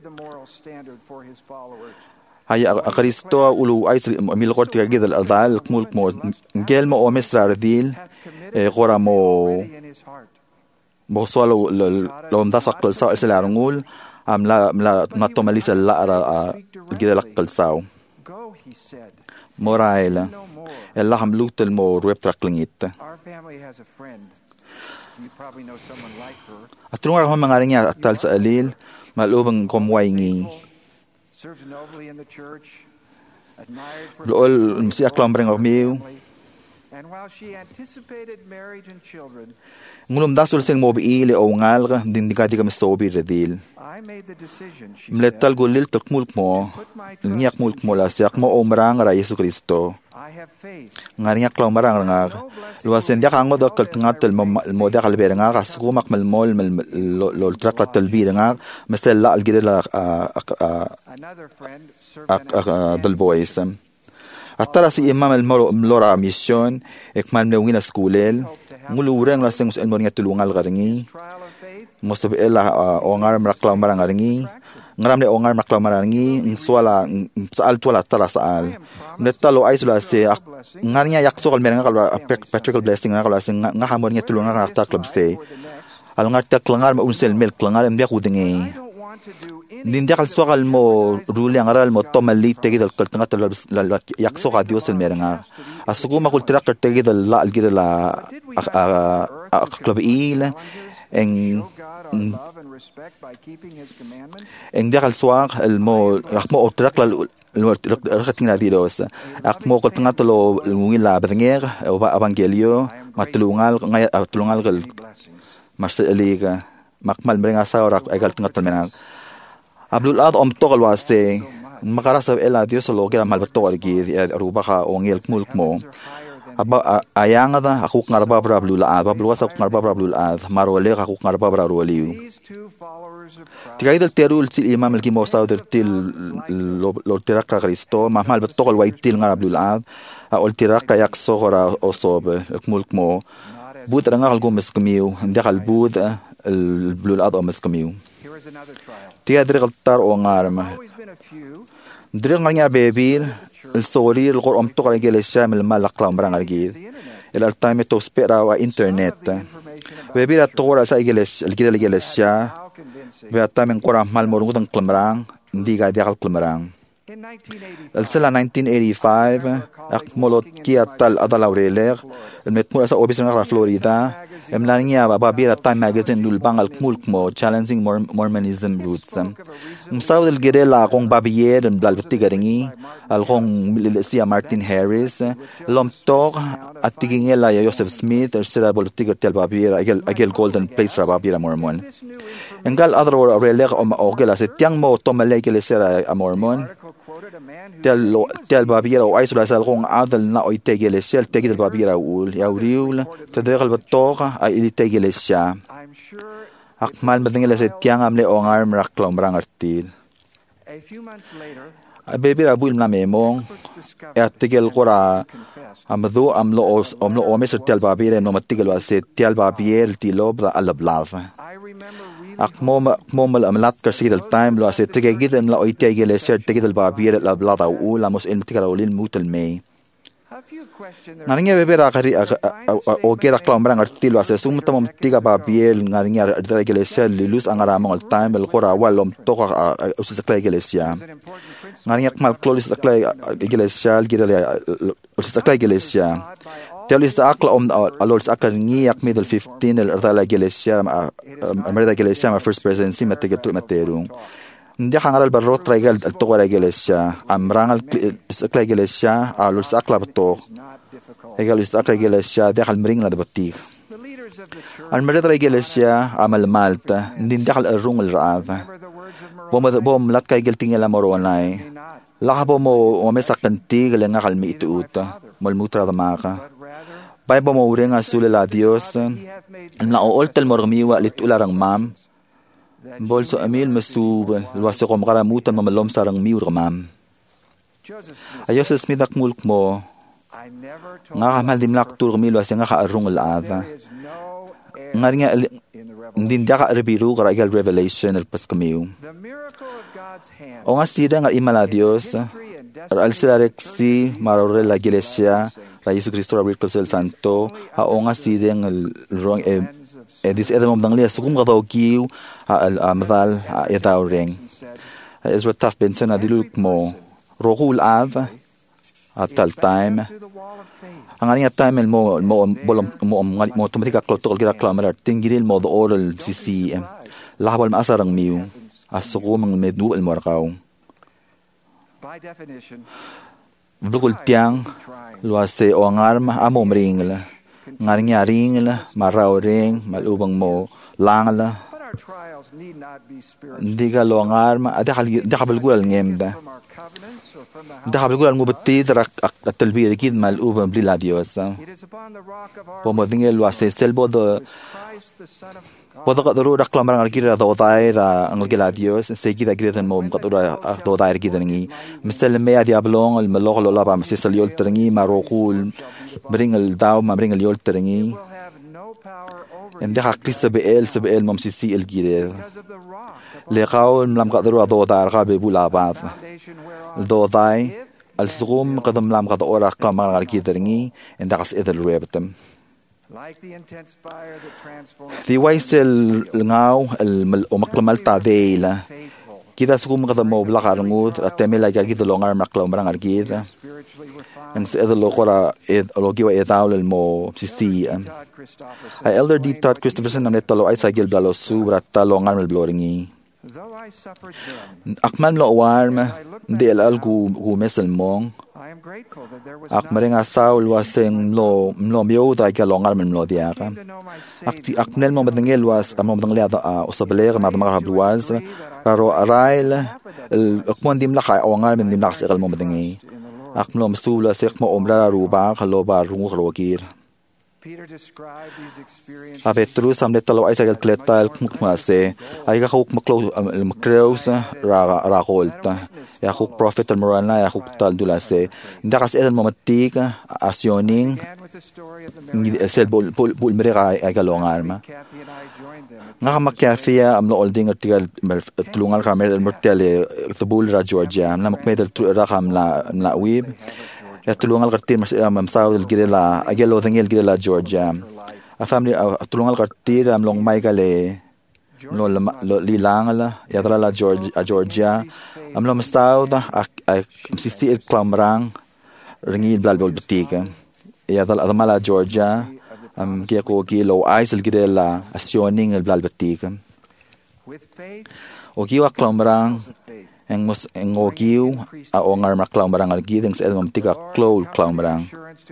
ay a Cristo ulu ay mil korti gidal ardal kmul mo ngel mo o mesradil e qora mo mo solo lo mdasak kalsaw el selarungul am la la matomalisa la ara gidal kalsaw moraila el laham lutel mo rep traklingit atrungar ho mangaring ya atal sa alil malubang komwaingi Lol msi aklam breng of miu ngulum dasul sing mobi ile o ngal din dikati kam sobi redil mletal gulil takmulk mo ngiak mulk mo la siak mo omrang ra Yesu Kristo ngariak klaw marang nga luasen dia kango dok ngat mo dia kalber nga kasumak mal mol lol trak la talbir nga mesel la algir la dal boys atara si imam al moro mlora mission ekman mewina skulel ngulu urang la sing mo nga tulungal garingi mo sabi ela ongar maklaw marang garingi ngaram le ongar maklaw marangi swala saal twala tala saal netalo ay sula se ngarinya yakso kal meranga kalwa practical blessing nga kalwa sing nga hamor nga tulungan nga ta club se al nga ta klangar ma unsel mel klangar mbia kudingi nindia kal swal mo ruli ngaral mo tomali tegi dal kaltanga tal yakso ka dios el meranga asugo makultira ka tegi dal la algira la club il en en dia kal swak el mo akmo otrak la rating na didos akmo ko tanga tolo ngila banger o evangelio matulungal ngay tulungal gal masaliga makmal meringa sa orak ay gal tanga talmenang abdul ad om tokal wase makarasa ela dios lo kira malbato argi aruba ka ongel mulk mo aba ayanga da aku ngarba bra abdul ad abdul wasa aku ngarba bra abdul ad marole aku ngarba bra roliu tiga idol terul si imam el kimo sa der til lo tirak ka Kristo mahmal betokol waitil ngar abdul ad ol tirak ka yak sogora osob mulk mo bud ranga algo meskamiu ndia kalbud el blul ad o meskamiu tiga dirgal tar o ngarma dirgal nga bebil el sori el qor om tokal gelesha mel malaklam brang argid el altime to spera wa internet bebil at tora sa geles el gidel gelesha beata men qora mal morungudang klamrang ndiga diakal klamrang el sala nineteen eighty-five ak molot kia tal adalaureler el metmura sa obis nga Florida emlania babira time magazine lul bangal mulk mo challenging Mormonism roots msaw del gerela kong babier en blalbati garingi al kong milisia Martin Harris lom tor atigingela Joseph Smith el sera boltiger tel babira agel agel golden place ra babira Mormon engal other reler om ogela se tiang mo tomale ke le sera a Mormon tel tel babira o isla sal kong adal na o itegele sel tegel babira ul ya uriul tedregal bator ay ilitegele siya akmal madingela se tiang amle ongar mraklom rang artil baby rabul na memong at tigel qura amdu amlo os amlo omes tel babira no matigel wase tel babir tilob da alablaz akmo mo mal amlat ka sidel time lo ase tigegidem la oitegele siya tigel babir la blada u la mos in tigel olin mutel me ngaringa bebera kari o kera klambrang artilo ase sumta mom tiga babiel ngaringa dra iglesia lilus angaramong all time el qora walom toka usa kla iglesia ngaringa mal klolis kla iglesia girale usa kla iglesia telis akla om alols akarngi ak middle fifteen el dra iglesia amerda iglesia ma first presidency mategetu materung ndia hangaral barro traigal al togora iglesia amrangal sakla iglesia alul sakla bato egal sakla iglesia de hal mring la debatik al merda iglesia amal malta ndin dakal arung al raad bom bom lat kay gelting la moronay lahabo mo o mesakanti galenga kalmi ituuta malmutra da maka bay bom urenga sulala dios na oltel mormiwa litularang mam bolso amil masub luwase ko makaramutan mamalom sarang miur mam ayos smith ak mulk mo nga kamal dimlak tur mil wase nga kaarung alaada nga nga ndin daka rebiru karagal revelation el paskamiu o nga sida nga imala dios al silarexi marore la iglesia la Yesu Cristo rabrit sel santo ha o nga sida nga rong e e dis edem om danglia sukum gadaw kiu al amadal etaw ring Ezra Taft Benson adiluk mo rohul av at tal time ang ania time mo mo bolom mo mo automatic klotol gira klamer tingiril mo do oral C C M lahabal masarang miu asuko mang medu el markaw Blukul tiang lua se o ngarma amo mringla. Ngarnya ringla, marau ring, malubang mo langla. Diga lo ngarma, ada hal da habal ngemda. Da habal mo betit rak at-talbiyah kid malubang blila Dios. Pomodingel lua se selbo do Bodo katuru rak lamar ngal kira do dai ra ngal gila Dios se kita kira mo katuru do dai kida ngi misal me ya diablong al malog lo laba misal yol trengi marokul bring al daw ma bring al yol trengi ende hakli sabel sabel mom sisi el gire le qaw lam katuru do dai ra be bula ba do dai al sugum qadam lam qad ora lamar ngal kida ngi ende qas idel rebetem Di waisel ngau el umaklamal tadela. Kita sukum kada mo blakar ngut at temela gagi de longar maklam marang argida. Ang sa edelo kora ed logiwa etaul el mo sisi. Ay elder D. Todd Christopherson namnet talo ay sagil blalo subra talongar mel bloringi. Akman lo warm de el algu gu mesel mong. Ak maring asaw waseng lo lo myo da ka longar men lo dia ka ak ak nel mo badengel was mo badengel ada usabler ma ma habluaz ro arail ak mo dim la kha ongar men dim la sel mo badengi ak mo msula sek mo omra ru ba khalo ba ru ro kir a Petrus amne talo ay sagal kletal mukmase ay ka huk maklo makreus ra ra kolta ya huk prophet almorana ya huk tal dulase ndakas eden momatik asyoning sel bol bol mereka ay galongan ma nga makafia amlo olding artikel tulungan kamer mortale tbul ra Georgia na makmedel ra kam la la web ya tulungal kartir mas mamsaw del girela agelo dengel girela Georgia a family tulungal kartir am long mai gale lo lilang la ya la Georgia Georgia am lo masaw da sisi el klamrang ringi blalbol betika ya dal adamala Georgia am kia ko kilo ice el girela asyoning el blal betika o kiwa klamrang Eng mus eng ogiu a ongar maklang barang algid eng sa edmam tiga klol klang barang.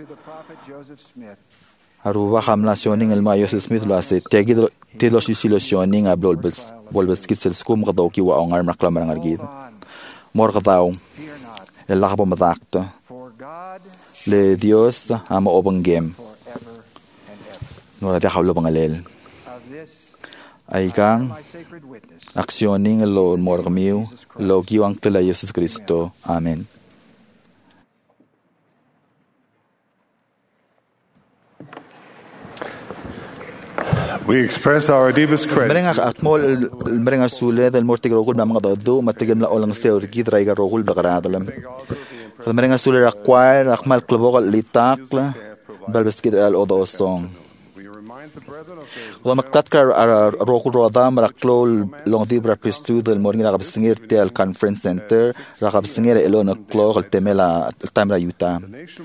Aruba hamla sioning el mayo Smith lo ase tegid tilo sisilo sioning a bolbes bolbes kitsel skum gadaw kiwa ongar maklang barang algid. Mor gadaw el lakabo madakta le Dios ama obang game. Nora te hawlo bangalel. Ay kang aksyoning lo morgamiu lo giwang tila Jesus Cristo. Amen. We express our deepest credit. Mereng atmol mereng asule del mortig rogul na mga dado matigem la olang seur gid raiga rogul bagaradalam. Mereng asule acquire akmal klabokal litakla balbeskid al odo song. Wa maktatkar rokul rodam raklol long di brapistu del morning rakabsingir tel conference center rakabsingir elon klol temela tamra yuta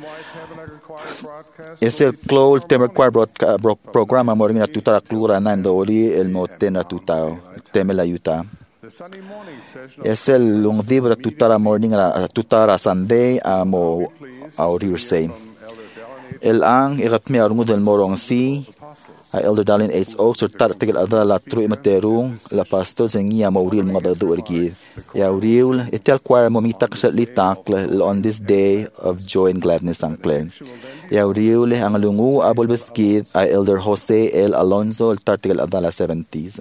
ese klol temer kwar program morning na tuta klura nandori el moten na tuta temela yuta ese long di tuta morning tuta sunday amo aurirse el ang iratmi armud del morong si Elder Darlene H. Oaks or tar tigil ada la trui materung la pastor zengia mauril mga dadu ergi ya uriul etel choir momita kasat litak on this day of joy and gladness ang clan ya uriul ang lungu abol beskid ay Elder Jose L. Alonso tar tigil ada la seventies.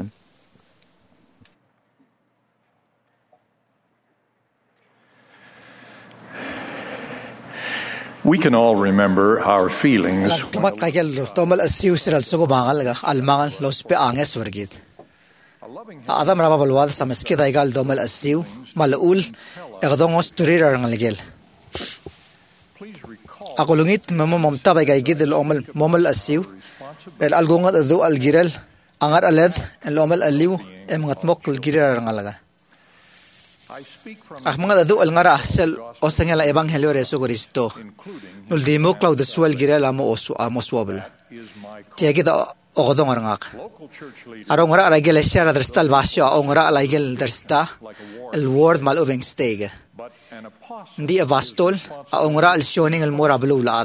We can all remember our feelings. Tumat kagel tomal asiu siral sugo bangal ga almangal los pe anges vergit. Adam raba balwad sa meskita igal domal asiu malul egdongos turir rangalgel. Ako lungit mamo mamta bay gaigid el omal momal asiu el algongat adu algirel angar aled el omal aliu em ngatmok algirer rangalaga. Ah mga dadu al ngara sel osengela ebanghelyo Jesu Kristo. Nul dimo cloud the swel girela mo osu amo swabel. Tiagi da ogodong arangak. Arong ngara ragel shara drstal basya ong ngara lagel drsta el word mal ubeng stege. Hindi avastol, aungra al sioning al mura belulaad.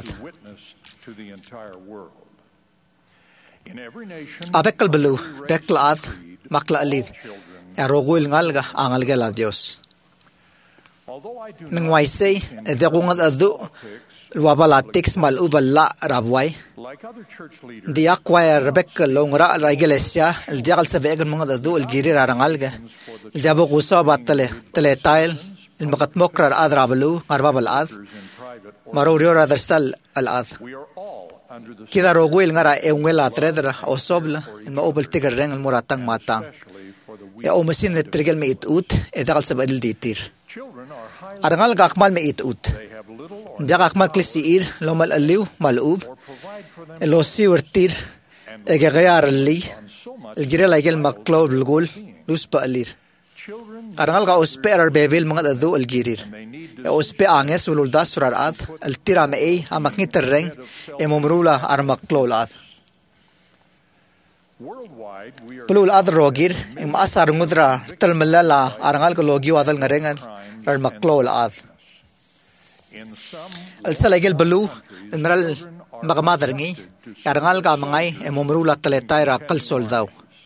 Abekal belu, beklaad, makla alid. Ya rogul ngalga, angal gela Dios. Mingwaisay, edekungad adu, wabalatik mal ubala rabway. Di akway rebekal longra al iglesia, el diakal sabegan mga adu, el giri rarangalga. El diabo kusa batale, tele tail, el makatmokrar ad rabalu, arbabal ad. Marurior adarstal al ad. Kita rogul ngara eungela tredra o sobla, el maubal tigareng el muratang matang. Ya umasin le trigel me itut, edakal sabadil ditir. Arangal gakmal me itut. Dia gakmal klisiir, lomal aliw, malub. Elosi urtir, egagayar li. Elgira laigel maklaw bilgul, lus pa alir. Arangal ga uspe arar bevel mga dadu elgirir. Ya uspe anges ululdas surar ad, eltira me ei, amaknit terreng, emumrula ar maklaw ad. Pelul ad rogir, im asar ngudra telmelala arangal ko logi wadal ngarengan ar maklaw ad. Al salagel belu, imral magamadarngi, arangal ka mangay emumrula taletay ra kalsol daw.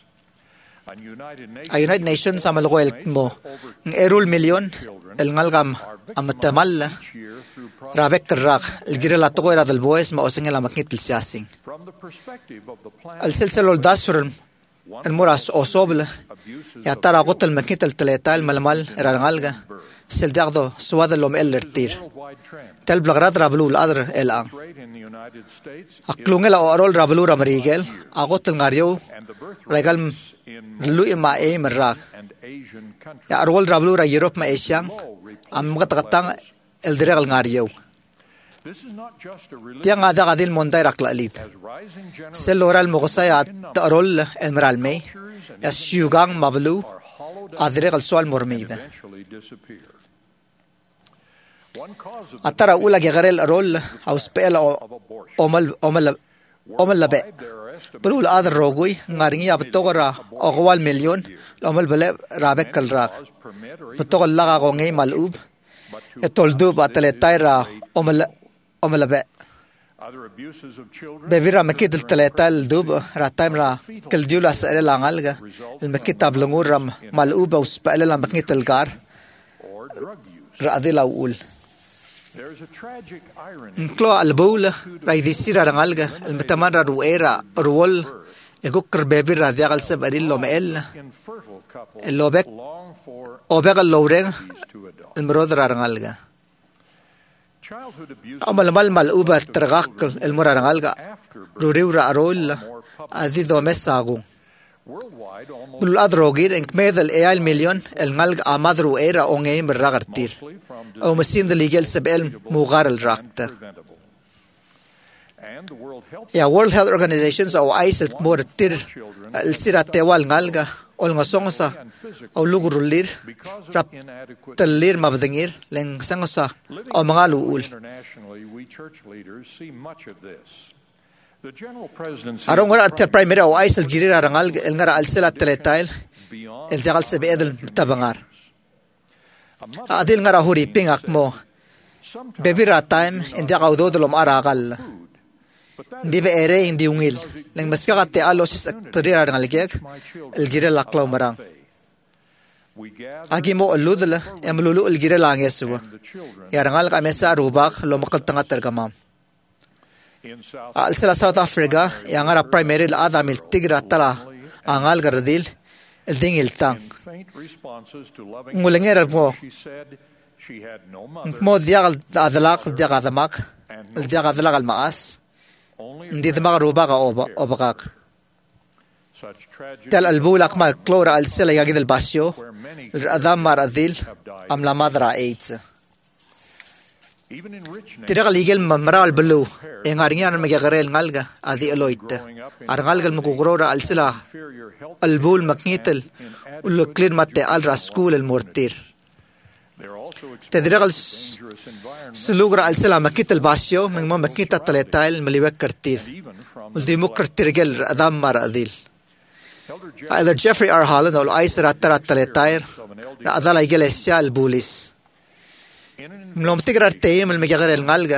A United Nations sa malgoel mo, ng erul milyon, el ngalgam amatamal, rabek kerak, el girela tokoy radal boys maoseng el amaknit el siyasing. Al silsilol dasur, el muras osobl, ya tara kot el maknit el taleta el malamal erangalga, sil dagdo suwad el om el lertir. Tel blagrad rablu el adr el ang. Aklungel o arol rablu ramarigel, agot el ngaryo, regal lu ima e merag. Ya arol rablu ra Europe ma Asia, am magatang el diregal ngaryo. Tiang ada kadil monday raklalid. Sel oral mogosay at arol el meralme, ya syugang mablu, adregal swal mormida. Atara ulag yagarel arol, auspel o omal omal omal labe. Pelul adar rogoy, ngaringi abtogora ogwal milyon, omal bele rabek kalrak. Betogol laga ko ngay malub, etoldu bataletay ra omal omal labe. Bevira makit el taletay dub rataym ra keldiula sa elangalga, el makit tablungur ram malub auspel la makit el gar. Ra adila ul. Nklo albula ray disira rangalga el metamara ruera ruol egukr bebi radiagal se baril lomel el lobek obek el loreng el mrodra rangalga amal mal mal uber tragak el mora rangalga ruriura arol adi do mesagu Bul adrogir en kmedel eal milyon el ngalg amadru era ongeim ragartir. O masin de legal sebel mugar el rakta. Ya World Health Organizations o aiselt mortir el siratewal ngalga ol ngasongsa o lugurulir rap telir mabdengir leng sangsa o mangalu ul. Arong ngara at primary o ay sal girir arangal el ngara al sila teletail el jagal sebe edel tabangar. Adil ngara huri pingak mo bebira time in jagaw do dolom aragal. Di be ere indi ungil leng maska te alosis aktorir arangal gek el girir laklaw marang. Agi mo aludla emlulu el girir langeswa. Yarangal kamesa rubak lo makal tangat tergamam. Al sila South Africa, yang ara primary la adamil tigra tala angal gardil el dingil tang. Ngulenger mo mo diagal adalak diagal damak el diagal adalak al maas ndi damak ruba ka oba obakak. Tel albulak mal klora al sila yagid el basyo el adam mar adil am la madra AIDS. Tidak legal mamral belu, yang aringan magagarel ngalga adi aloit. Arangalgal mukugurora al sila albul maknitel ulu clear mate al raskul el mortir. Tediral sulugra al sila makitel basyo, mengmo makita taletail maliwek kartir. Uldi mukartir gel adam mar adil. Either Jeffrey R. Holland o aisra tarat taletair, adala iglesia al bulis. mlom tigrar teyem el megagar el ngalga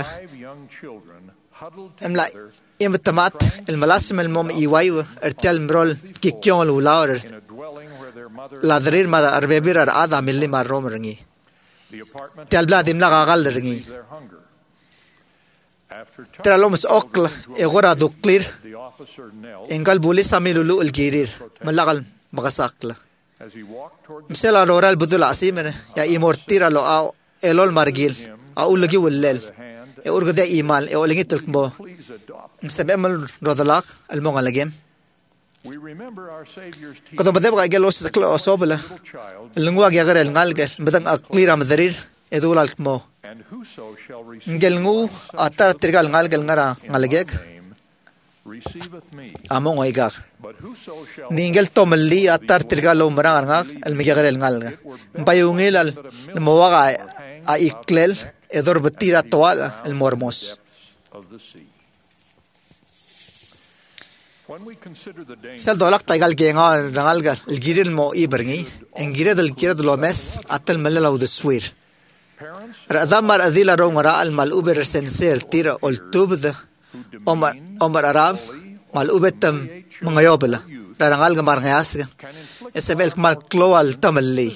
emla em tamat el malasim el mom iwayu ertel mrol kikyon lulaur ladrir ma arbebir ar ada milli marrom ringi tel bladim la gagal ringi Tralomus okla egora duklir engal bulis amilulu el girir malagal magasakla Misela roral budul asimene ya imortira lo a elol margil a ulgi wullel e urgade imal e olingi tilkbo sebemel rodalak al mongalagem Kodo badab ga gelos sakla osobla lungwa gagar el ngalgel badang aklira madrir edul alkmo ngelngu atar tirgal ngalgel ngara ngalgek among oigar ningel tomelli atar tirgal umrang ngak el migagar el ngalga bayungil al mowaga a iklel edor betira toala el mormos sel dolak taigal genga ngalga el giril mo ibergi engire del kire del mes atel melala ud swir Radamar adila rongara al maluber sensel tira ol tubda omar omar arab malubetam mangayobla rarangal gamar ngayas esebel mal kloal tamalli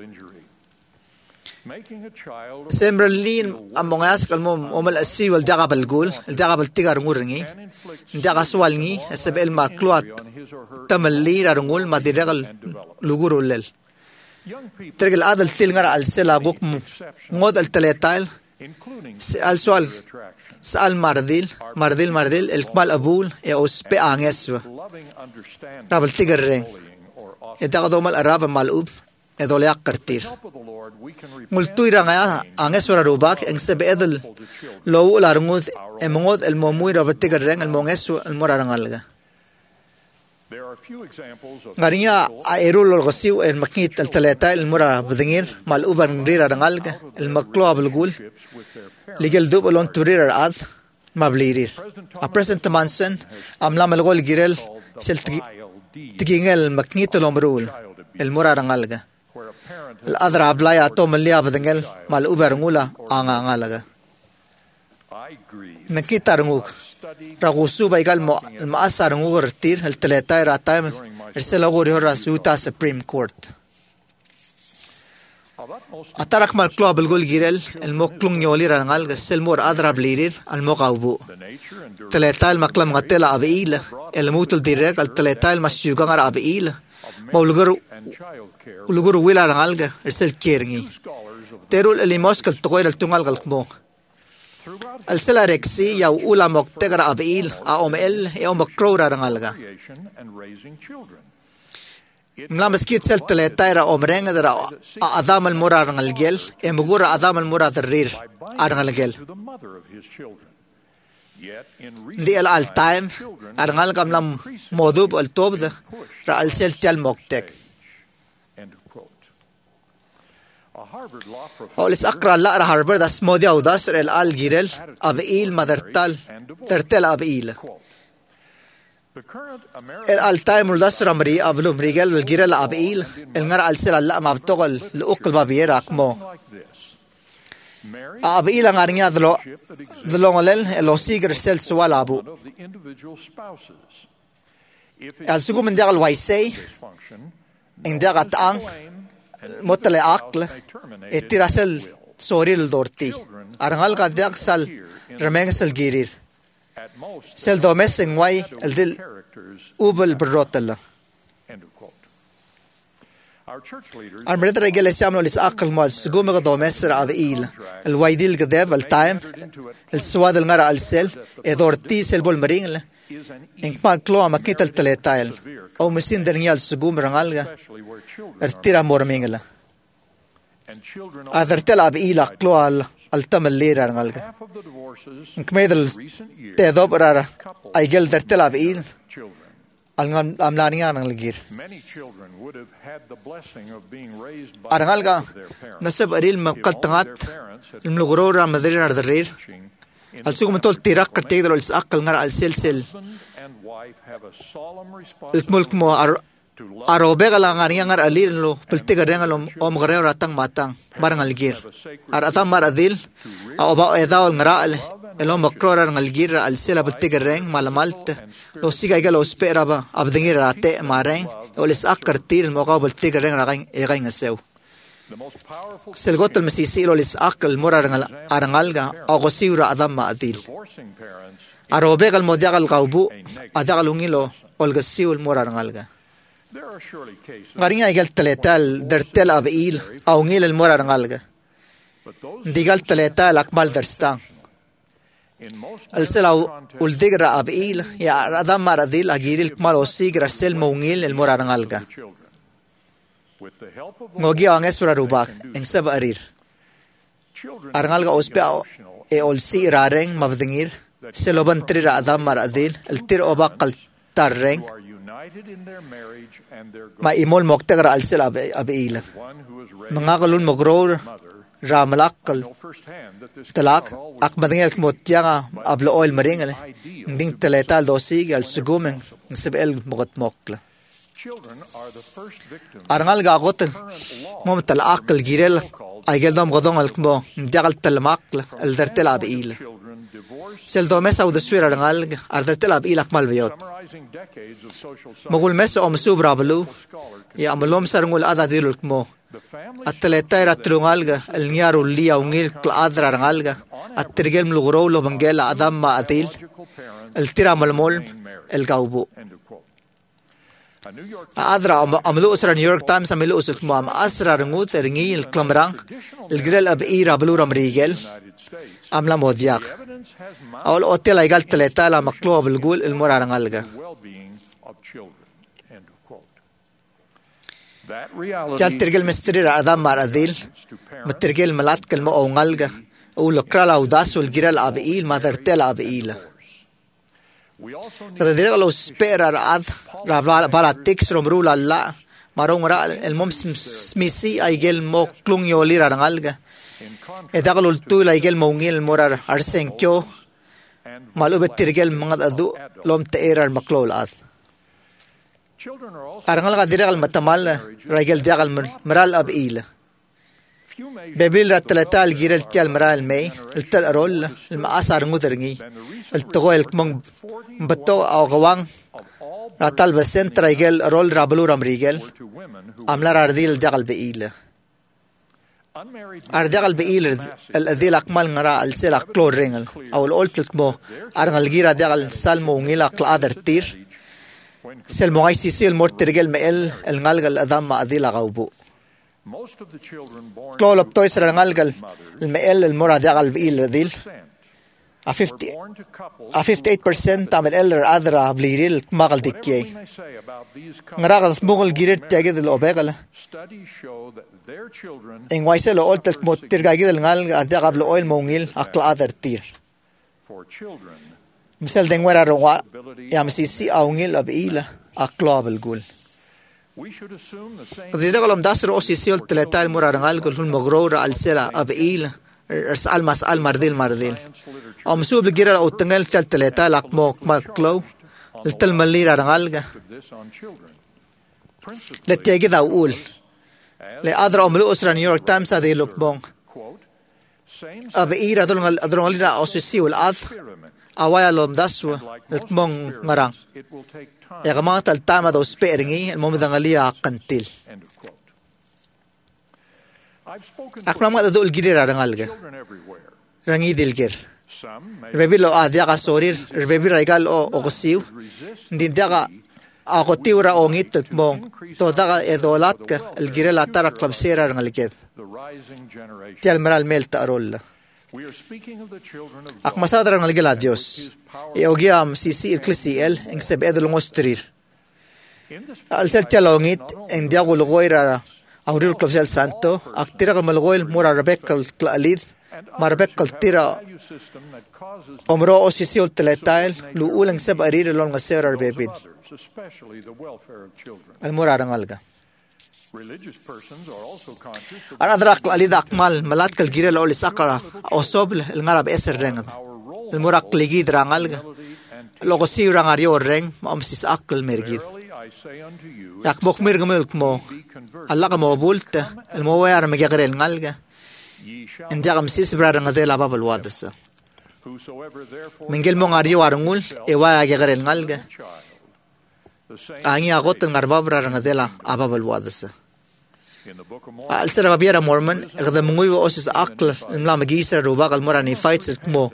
semralin amongayas kalmo omal asi wal dagabal gul el dagabal tigar nguringi dagaswalngi esebel mal kloat tamalli rarungul madiregal lugurulel Tergel adal tilngar al sela guk ngod al teletail al sual sal mardil mardil mardil el kmal abul e ospe angeswa rabal tigarre e dagado mal arab malub e dole akartir multuira nga angeswa rubak eng sebe edel lo larngud e mongod el momui rabal tigarre el mongesu el morarangalga Ngarinya aerul logosiu el makit el taleta el mura bedengir mal uban ngira rangalga el maklo abulgul legal dub lon turir ad mablirir a present mansen amla malgol girel sel tigingel maknit lomrul el mura rangalga el adra ablaya to malia bedengel mal ubar ngula anga ngalaga nakitar nguk Ragusu baigal mo maasar ngurtir el teleta era time ersela gurihora suta Supreme Court Atarak mal club el gol girel el moklung yoli rangal gesel mor adra blirir al moqawbu teleta el maklam gatela abeila el mutul direk al teleta el masyuga ngar abeila maulgur ulgur wila rangal ersel kerngi terul el moskal togoir el tungal galkmo Al sela rexi ya ula moktegra abil a omel e omakrora rangalga Mla meskit sel teletaira omrenga dra adam al mura rangalgel e mugura adam al mura drir rangalgel Di al al time rangalga mlam modub al tobda ra al sel tel moktek Olis akra la ra Harvard das modi audas el al girel abil madertal tertel abil El al time uldas ramri ablum rigel el girel abil el ngar al sel la mabtogol l uql babiera akmo abil ngarnya dlo dlongolel el osiger sel swal abu Al sugum ndagal waisei indagat ang motale akl etirasel soril dorti arangal kadyak sal remengsel girir sel domesing wai el dil ubel brotella Armret regel siamlo lis akl mal sugum ga domesra abil el waidil gadev el time el swad el ngara al sel e dorti sel bol maring en pan klo makit el teletail o mesin dernial sugum rangalga ertira mormingla adartel abil aklo al altam lera rangalga nkmedel tedob rara aigel dertel abil alngam amlania ngalgir arangalga nasab aril maqaltangat الملغرورة مدرير الدرير السوق تول تيراك كتير لو الأقل نرى السلسل الملك مو Arobe ka lang nga ngar alil lo piltiga rengal om gareo ratang matang marangal gir. Ar atang maradil a oba edaw ngaraal elo makrora ngal gir al sila piltiga reng malamalt lo siga igalo spera ba abdingir rate mareng olis akartil mo ka piltiga reng rang egay ngasew. Selgot al masisi lo lis akal mura rangal arangalga o siura adam maadil. Arobe kal modya kal kaubu ada kalungilo olgasiul mura rangalga. Ngaringa igal teletal dertel abil au ngil el morar ngalga. Digal teletal akmal derstang. El selaw uldigra abil ya adam maradil agiril kmal osigra sel mungil el morar ngalga. Ngogi anges fra rubak eng sab arir. Arngalga ospe e olsi rareng mabdingir seloban tri adam maradil el tir obak kal tarreng. Ma imol moktegra alsel abiila. Mangakalun mogror ramalakal talak ak madingel kmotianga ablo oil maringale ding teletal dosig al sugumeng sibel mogot mokla. Arngal gagoten mom talakal girel aigel dom godong al kmo diagal talmakla al dertel abiila. Sel do mesa ud swira rangal ardertel abiila akmal bayot. Magul meso om subra balu ya amalom sarngul ada dilul mo at teleta era trungalga el nyaru liya ungil kladra rangalga at tirgel mlugro lo bangela adam ma atil el tira malmol el gaubu adra amlu usra New York Times amlu usul mo am asra rangut eringi el klamrang el grel ab ira balu ramrigel amla modiak aul hotel aigal teleta la maklo bilgul el morarangalga. Jal tirgel mistrir adam maradil matirgel malat kelmo ongalga u lokral audas ul giral abil madartel abil kada dirga lo spera ad rabla bala tix romrula la marong ra el mom smisi aigel mo klung yoli rangalga edagol tu la aigel mongil morar arsenkyo malu betirgel mangad adu lom teerar maklol ad Arangal ka diragal matamal ragel diagal meral abil. Bebil ratalatal girel tial meral may el tal arol el maasar nguderngi el togo el kmong bato au gawang ratal besen tragel arol rablu ramrigel amlar ardil diagal beil. Ardiagal beil el adil akmal ngara el sel aklor ringel au el olt kmo arangal gira diagal salmo ngila klader tir sel mo ay sisil mortirgel meel el ngalgal adam ma adila gaubu klolop toy sra ngalgal el meel el mora dagal bil dil a fifty a fifty-eight percent tamel el adra bliril magal dikkey ngaragal smugol giret taged el obegal en waisel oltel mortirgagid el ngalgal adagablo oil mongil akla adar tir misal dengwara ronga yam sisi aungil abila aklabel gul qadira qalam dasro sisi ol teletal murarangal gul mogrora al sela abila اrsal masal mardil mardil am sub gira o tengel tel teletal akmo maklo tel malira rangalga le tege da ul le adra amlu usra New York Times ade lokbong abira dol adrongalira o sisi ul ad awaya lom daswa ekmong ngarang egama tal tama do speringi el momedangalia kantil akram ga dol girira rangalga rangi dilgir rebilo adia ka sorir rebi raigal o ogsiu dindaga agotiura ongit ekmong to daga edolat ka el girela tarak tabsira rangalged tial meral mel tarolla Ak masadra ng ligala Dios. E ogiam sisi ilklisiel eng seb edel ngostrir. Al sel tialongit eng diago logoira auril klopsel santo ak tira malgoil mura rebekal klalid marbekal tira omro o sisi ol teletail lu uleng seb arir lon ngaser bebid. Al mura rangalga. Aradrak alida akmal malat kal girel ol sakara osobl el ngarab eser reng el murak ligi drangal logo si rangario reng am sis akal mergid yak bok mir gmel mo alla ka mo bulta el mo wayar me gagrel ngalga inda kam sis brada ngadel aba balwadas mingel mo ngari warungul e waya gagrel ngalga angi agot ngarba brada ngadela aba balwadas al sera babiera mormon gada mungui osis akl imla magisa ruba kal morani fights mo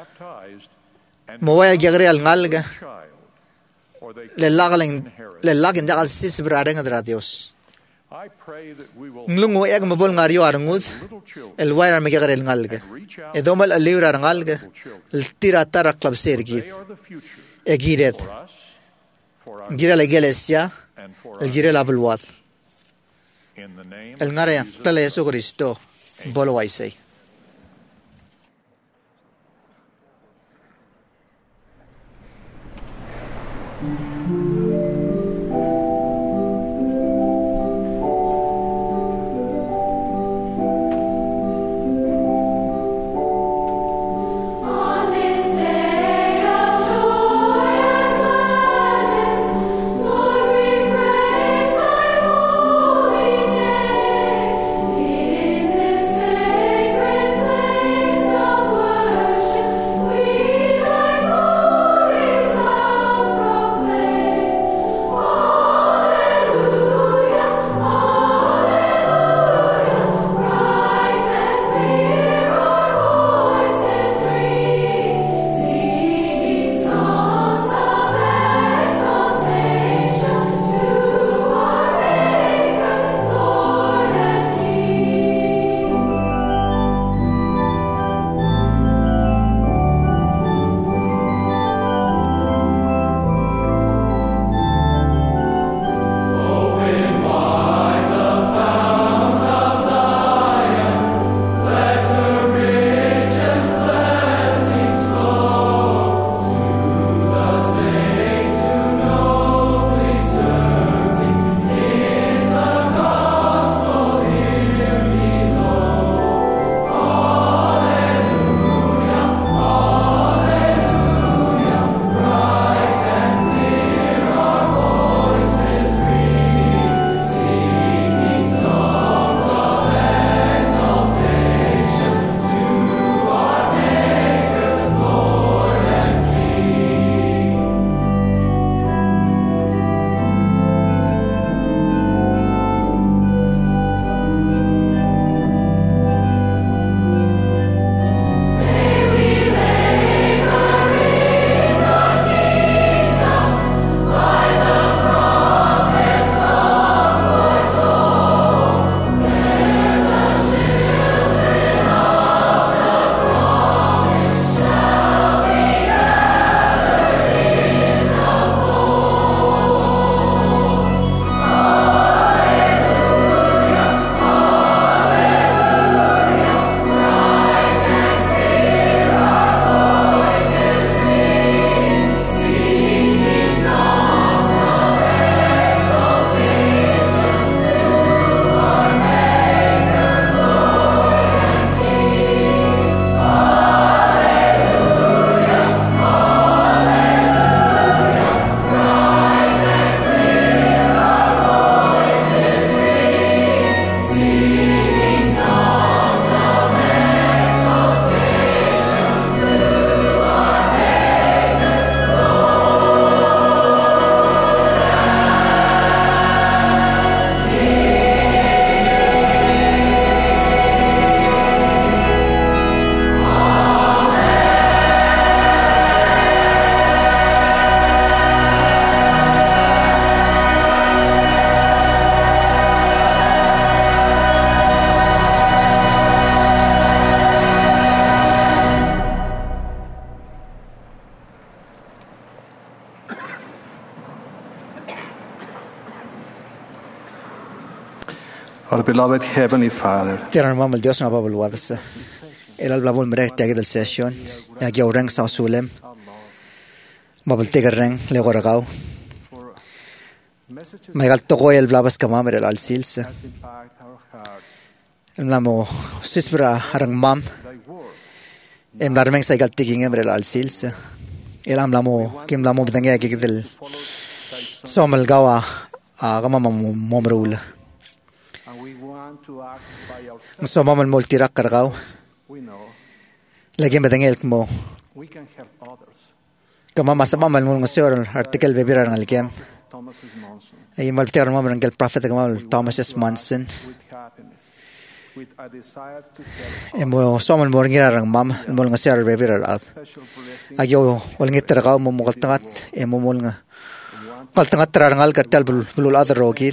mo waya gagrel ngalga lelagaling lelagin dakal sis brada ngadra Dios nglungo eg mabol ngario arngud el wayar me gagrel ngalga edomal aliura ngalga el tira tara club sergi egiret gira la iglesia el gira la bulwat el ngare tale Yesu Cristo bolo waisei Our beloved Heavenly Father, Tierra mamma il Dios na babel wadas. El al blabol merek tagid el session. Ya gioreng sa sulem. Babel tegereng le goragao. Magal togo el blabas kamamer el al sils. Namo sisbra harang mam. Em larmeng sa gal tiging emre el al sils. El am lamo kim lamo bidangya gigdel somal gawa kama momrul. So mamal multirak kargaw. Lagi madangel mo. Kama masamal mo ngasor article bebira ng alkem. Ay malter mo ng prophet kama Thomas S. Monson. Emo somal mo ngira ng mam mo ngasor bebira at. Ayo wal ngitter ka mo mukal tangat emo mo nga. Kal tangat tarangal kartal bulul adar rogil.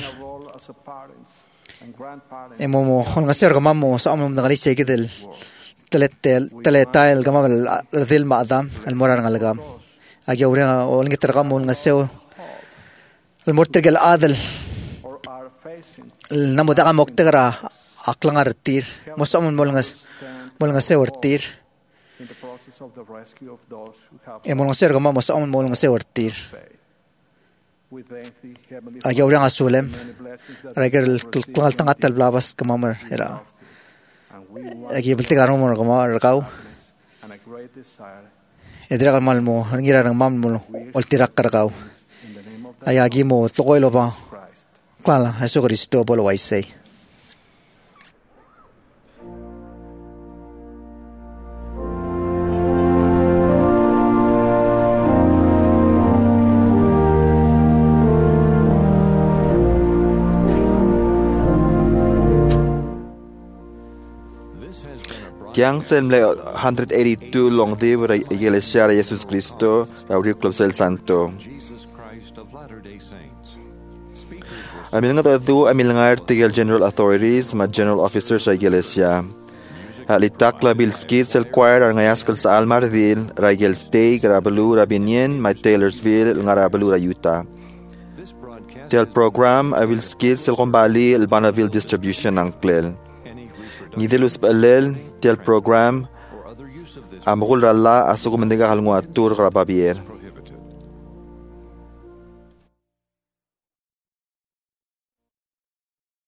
Emo mo ngasor ka mam mo sa amom ngali segidel. Teletel teletail kama al dil ma adam al morar ng algam. Ayo ringa wal ngitter ka mo ngasor al mortigal adal. Namuda ka moktegra aklang artir. Mo sa amom mo ngas mo ngasor tir. Emo ngasor ka mam mo sa amom mo ngasor tir. Ayaw rin nga sulem. Regal kung altangat talblabas kamamar. Agi balti ka mo kamamar rakaw. Edira ka mal mo. Nangira ng mam mo. Ultirak ka rakaw. Ayagi mo. Tukoy lo pa. Kala. Jesu Cristo polo waisay. Yang semble one eighty-two long de para iglesia de Jesus Cristo, Audio Club del Santo. Amil nga tatu amil nga article general authorities, ma general officers sa iglesia. Litak labil skits el choir ang ngayaskal sa Almardil, Raigel Stay, Garabalu, Rabinien, ma Taylorsville, nga Rabalu, Utah. Tel program, I will skits el Kumbali, el Banaville distribution ng Klel. Nidilus balel tel program amrul ralla asugo mendenga halngo atur rababier